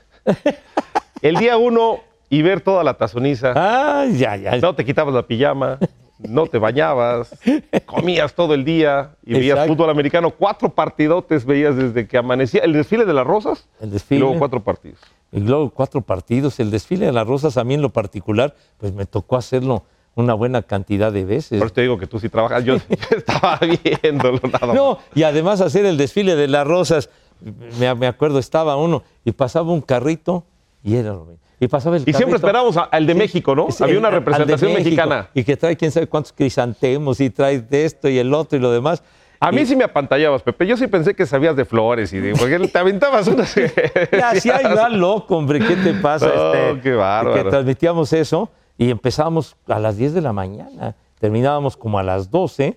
Speaker 3: el día 1 y ver toda la tazoniza.
Speaker 2: Ya.
Speaker 3: No te quitabas la pijama, no te bañabas, comías todo el día y veías fútbol americano. 4 partidotes veías desde que amanecía. El desfile de las Rosas, y luego 4 partidos.
Speaker 2: Y luego 4 partidos. El desfile de las Rosas, a mí en lo particular, pues me tocó hacerlo una buena cantidad de veces.
Speaker 3: Por eso te digo que tú sí trabajas. Yo estaba viéndolo nada más.
Speaker 2: No, y además hacer el desfile de las Rosas, me acuerdo, estaba uno y pasaba un carrito y era lo mismo. Y pasaba el carrito.
Speaker 3: Siempre esperábamos al de México, ¿no? Había una representación mexicana.
Speaker 2: Y que trae quién sabe cuántos crisantemos y trae de esto y el otro y lo demás.
Speaker 3: A mí sí me apantallabas, Pepe. Yo sí pensé que sabías de flores porque te aventabas unas...
Speaker 2: Ya, sí, hay un loco, hombre. ¿Qué te pasa?
Speaker 3: Qué bárbaro.
Speaker 2: Que transmitíamos eso y empezábamos a las 10 de la mañana. Terminábamos como a las 12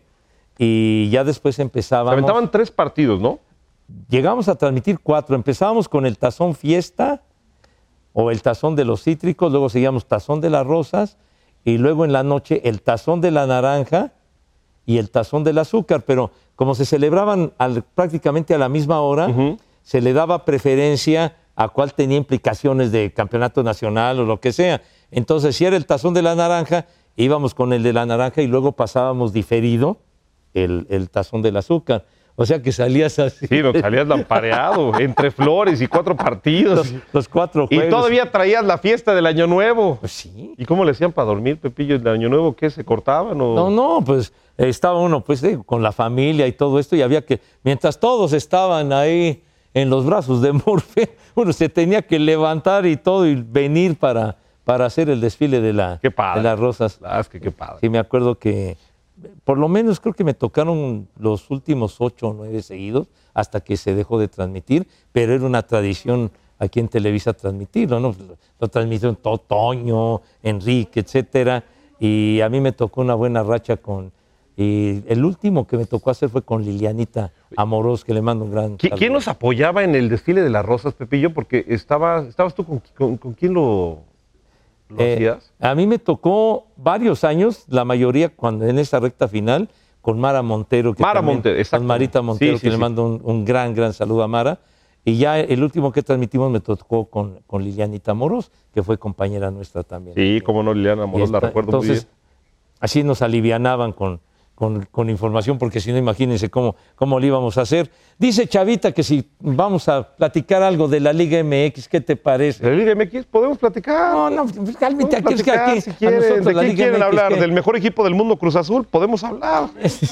Speaker 2: y ya después empezábamos...
Speaker 3: Se aventaban 3 partidos, ¿no?
Speaker 2: Llegamos a transmitir 4. Empezábamos con el Tazón Fiesta o el Tazón de los Cítricos, luego seguíamos Tazón de las Rosas y luego en la noche el Tazón de la Naranja y el Tazón del Azúcar, pero como se celebraban prácticamente a la misma hora, se le daba preferencia a cuál tenía implicaciones de campeonato nacional o lo que sea. Entonces, si era el Tazón de la Naranja, íbamos con el de la Naranja y luego pasábamos diferido el Tazón del Azúcar. O sea que salías así.
Speaker 3: Sí, salías lampareado, entre flores y 4 partidos.
Speaker 2: Los 4 juegos.
Speaker 3: Y todavía traías la fiesta del Año Nuevo.
Speaker 2: Pues sí.
Speaker 3: ¿Y cómo le hacían para dormir, Pepillo, el Año Nuevo? ¿Qué, se cortaban o...?
Speaker 2: No, pues estaba uno con la familia y todo esto, y había que, mientras todos estaban ahí en los brazos de Murphy, uno se tenía que levantar y todo y venir para hacer el desfile de las rosas.
Speaker 3: Qué padre.
Speaker 2: Sí, me acuerdo que por lo menos creo que me tocaron los últimos 8 o 9 seguidos hasta que se dejó de transmitir, pero era una tradición aquí en Televisa transmitirlo, ¿no? Lo transmitieron Toño, Enrique, etcétera, y a mí me tocó una buena racha y el último que me tocó hacer fue con Lilianita Amorós, que le mando un gran saludo.
Speaker 3: ¿Quién nos apoyaba en el desfile de las rosas, Pepillo? Porque estabas tú con quién lo hacías.
Speaker 2: A mí me tocó varios años, la mayoría cuando en esa recta final, con Mara Montero.
Speaker 3: Exacto.
Speaker 2: Con Marita Montero, le mando un gran saludo a Mara. Y ya el último que transmitimos me tocó con Lilianita Amorós, que fue compañera nuestra también.
Speaker 3: Sí, cómo no, Liliana Amorós, la recuerdo muy bien. Entonces,
Speaker 2: así nos alivianaban con información, porque si no, imagínense cómo le íbamos a hacer. Dice Chavita que si vamos a platicar algo de la Liga MX, ¿qué te parece?
Speaker 3: ¿De la Liga MX? ¿Podemos platicar?
Speaker 2: No, cálmate, aquí es que aquí.
Speaker 3: Si quieren, ¿de quién quieren hablar? ¿Del mejor equipo del mundo, Cruz Azul? Podemos hablar.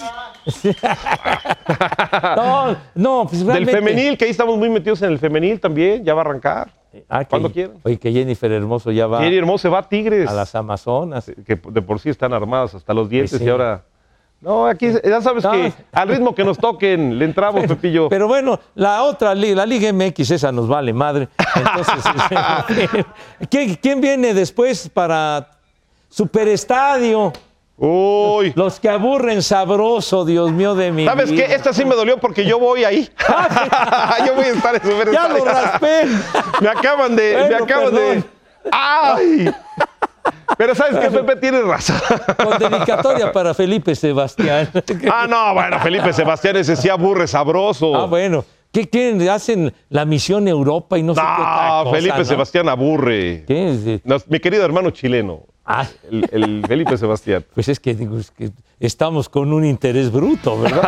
Speaker 2: No, pues realmente.
Speaker 3: Del femenil, que ahí estamos muy metidos en el femenil también, ya va a arrancar. Cuando quieran.
Speaker 2: Oye, que Jennifer Hermoso ya va.
Speaker 3: Jennifer Hermoso va a Tigres.
Speaker 2: A las Amazonas.
Speaker 3: Que de por sí están armadas hasta los dientes y ahora... No, aquí ya sabes que al ritmo que nos toquen le entramos, Pepillo.
Speaker 2: Pero bueno, la otra liga, la Liga MX, esa nos vale madre. Entonces, ¿quién viene después para Superestadio?
Speaker 3: Uy.
Speaker 2: Los que aburren sabroso, Dios mío de mi
Speaker 3: ¿Sabes
Speaker 2: vida.
Speaker 3: qué? Esta sí me dolió porque yo voy ahí. Yo voy a estar en Superestadio.
Speaker 2: Ya lo raspé.
Speaker 3: Me acaban de... ¡Ay! Pero ¿sabes qué, Pepe? Tienes razón.
Speaker 2: Con dedicatoria para Felipe Sebastián.
Speaker 3: No, bueno, Felipe Sebastián ese sí aburre sabroso.
Speaker 2: Bueno. ¿Qué hacen la misión Europa y no sé qué otra cosa?
Speaker 3: Felipe Sebastián aburre.
Speaker 2: ¿Qué?
Speaker 3: Mi querido hermano chileno. El Felipe Sebastián.
Speaker 2: Pues es que estamos con un interés bruto, ¿verdad?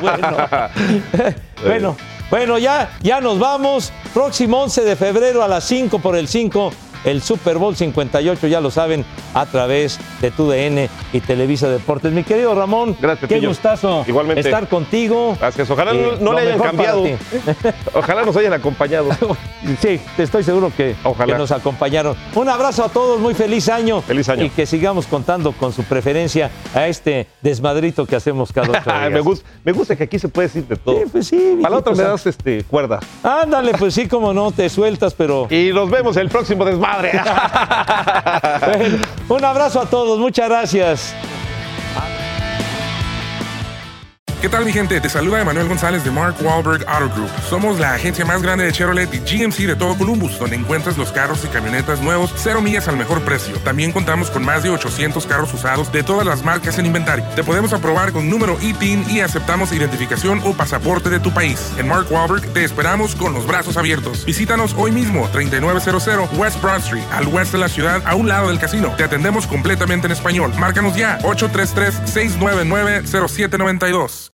Speaker 2: Pero bueno, ya nos vamos. Próximo 11 de febrero a las 5 por el 5. El Super Bowl 58, ya lo saben, a través de TUDN y Televisa Deportes. Mi querido Ramón,
Speaker 3: gracias,
Speaker 2: qué gustazo estar contigo.
Speaker 3: Gracias, ojalá no le hayan cambiado. Ojalá nos hayan acompañado.
Speaker 2: Sí, estoy seguro que nos acompañaron. Un abrazo a todos, muy feliz año.
Speaker 3: Feliz año.
Speaker 2: Y que sigamos contando con su preferencia a este desmadrito que hacemos cada 8 días.
Speaker 3: Me gusta que aquí se puede decir de todo.
Speaker 2: Sí, pues sí.
Speaker 3: Para la otra me das cuerda.
Speaker 2: Ándale, pues sí, como no, te sueltas, pero...
Speaker 3: Y nos vemos el próximo desmadre.
Speaker 2: Bueno, un abrazo a todos, muchas gracias.
Speaker 4: ¿Qué tal, mi gente? Te saluda Emanuel González de Mark Wahlberg Auto Group. Somos la agencia más grande de Chevrolet y GMC de todo Columbus, donde encuentras los carros y camionetas nuevos, 0 millas al mejor precio. También contamos con más de 800 carros usados de todas las marcas en inventario. Te podemos aprobar con número ITIN y aceptamos identificación o pasaporte de tu país. En Mark Wahlberg te esperamos con los brazos abiertos. Visítanos hoy mismo, 3900 West Broad Street, al oeste de la ciudad, a un lado del casino. Te atendemos completamente en español. Márcanos ya, 833-699-0792.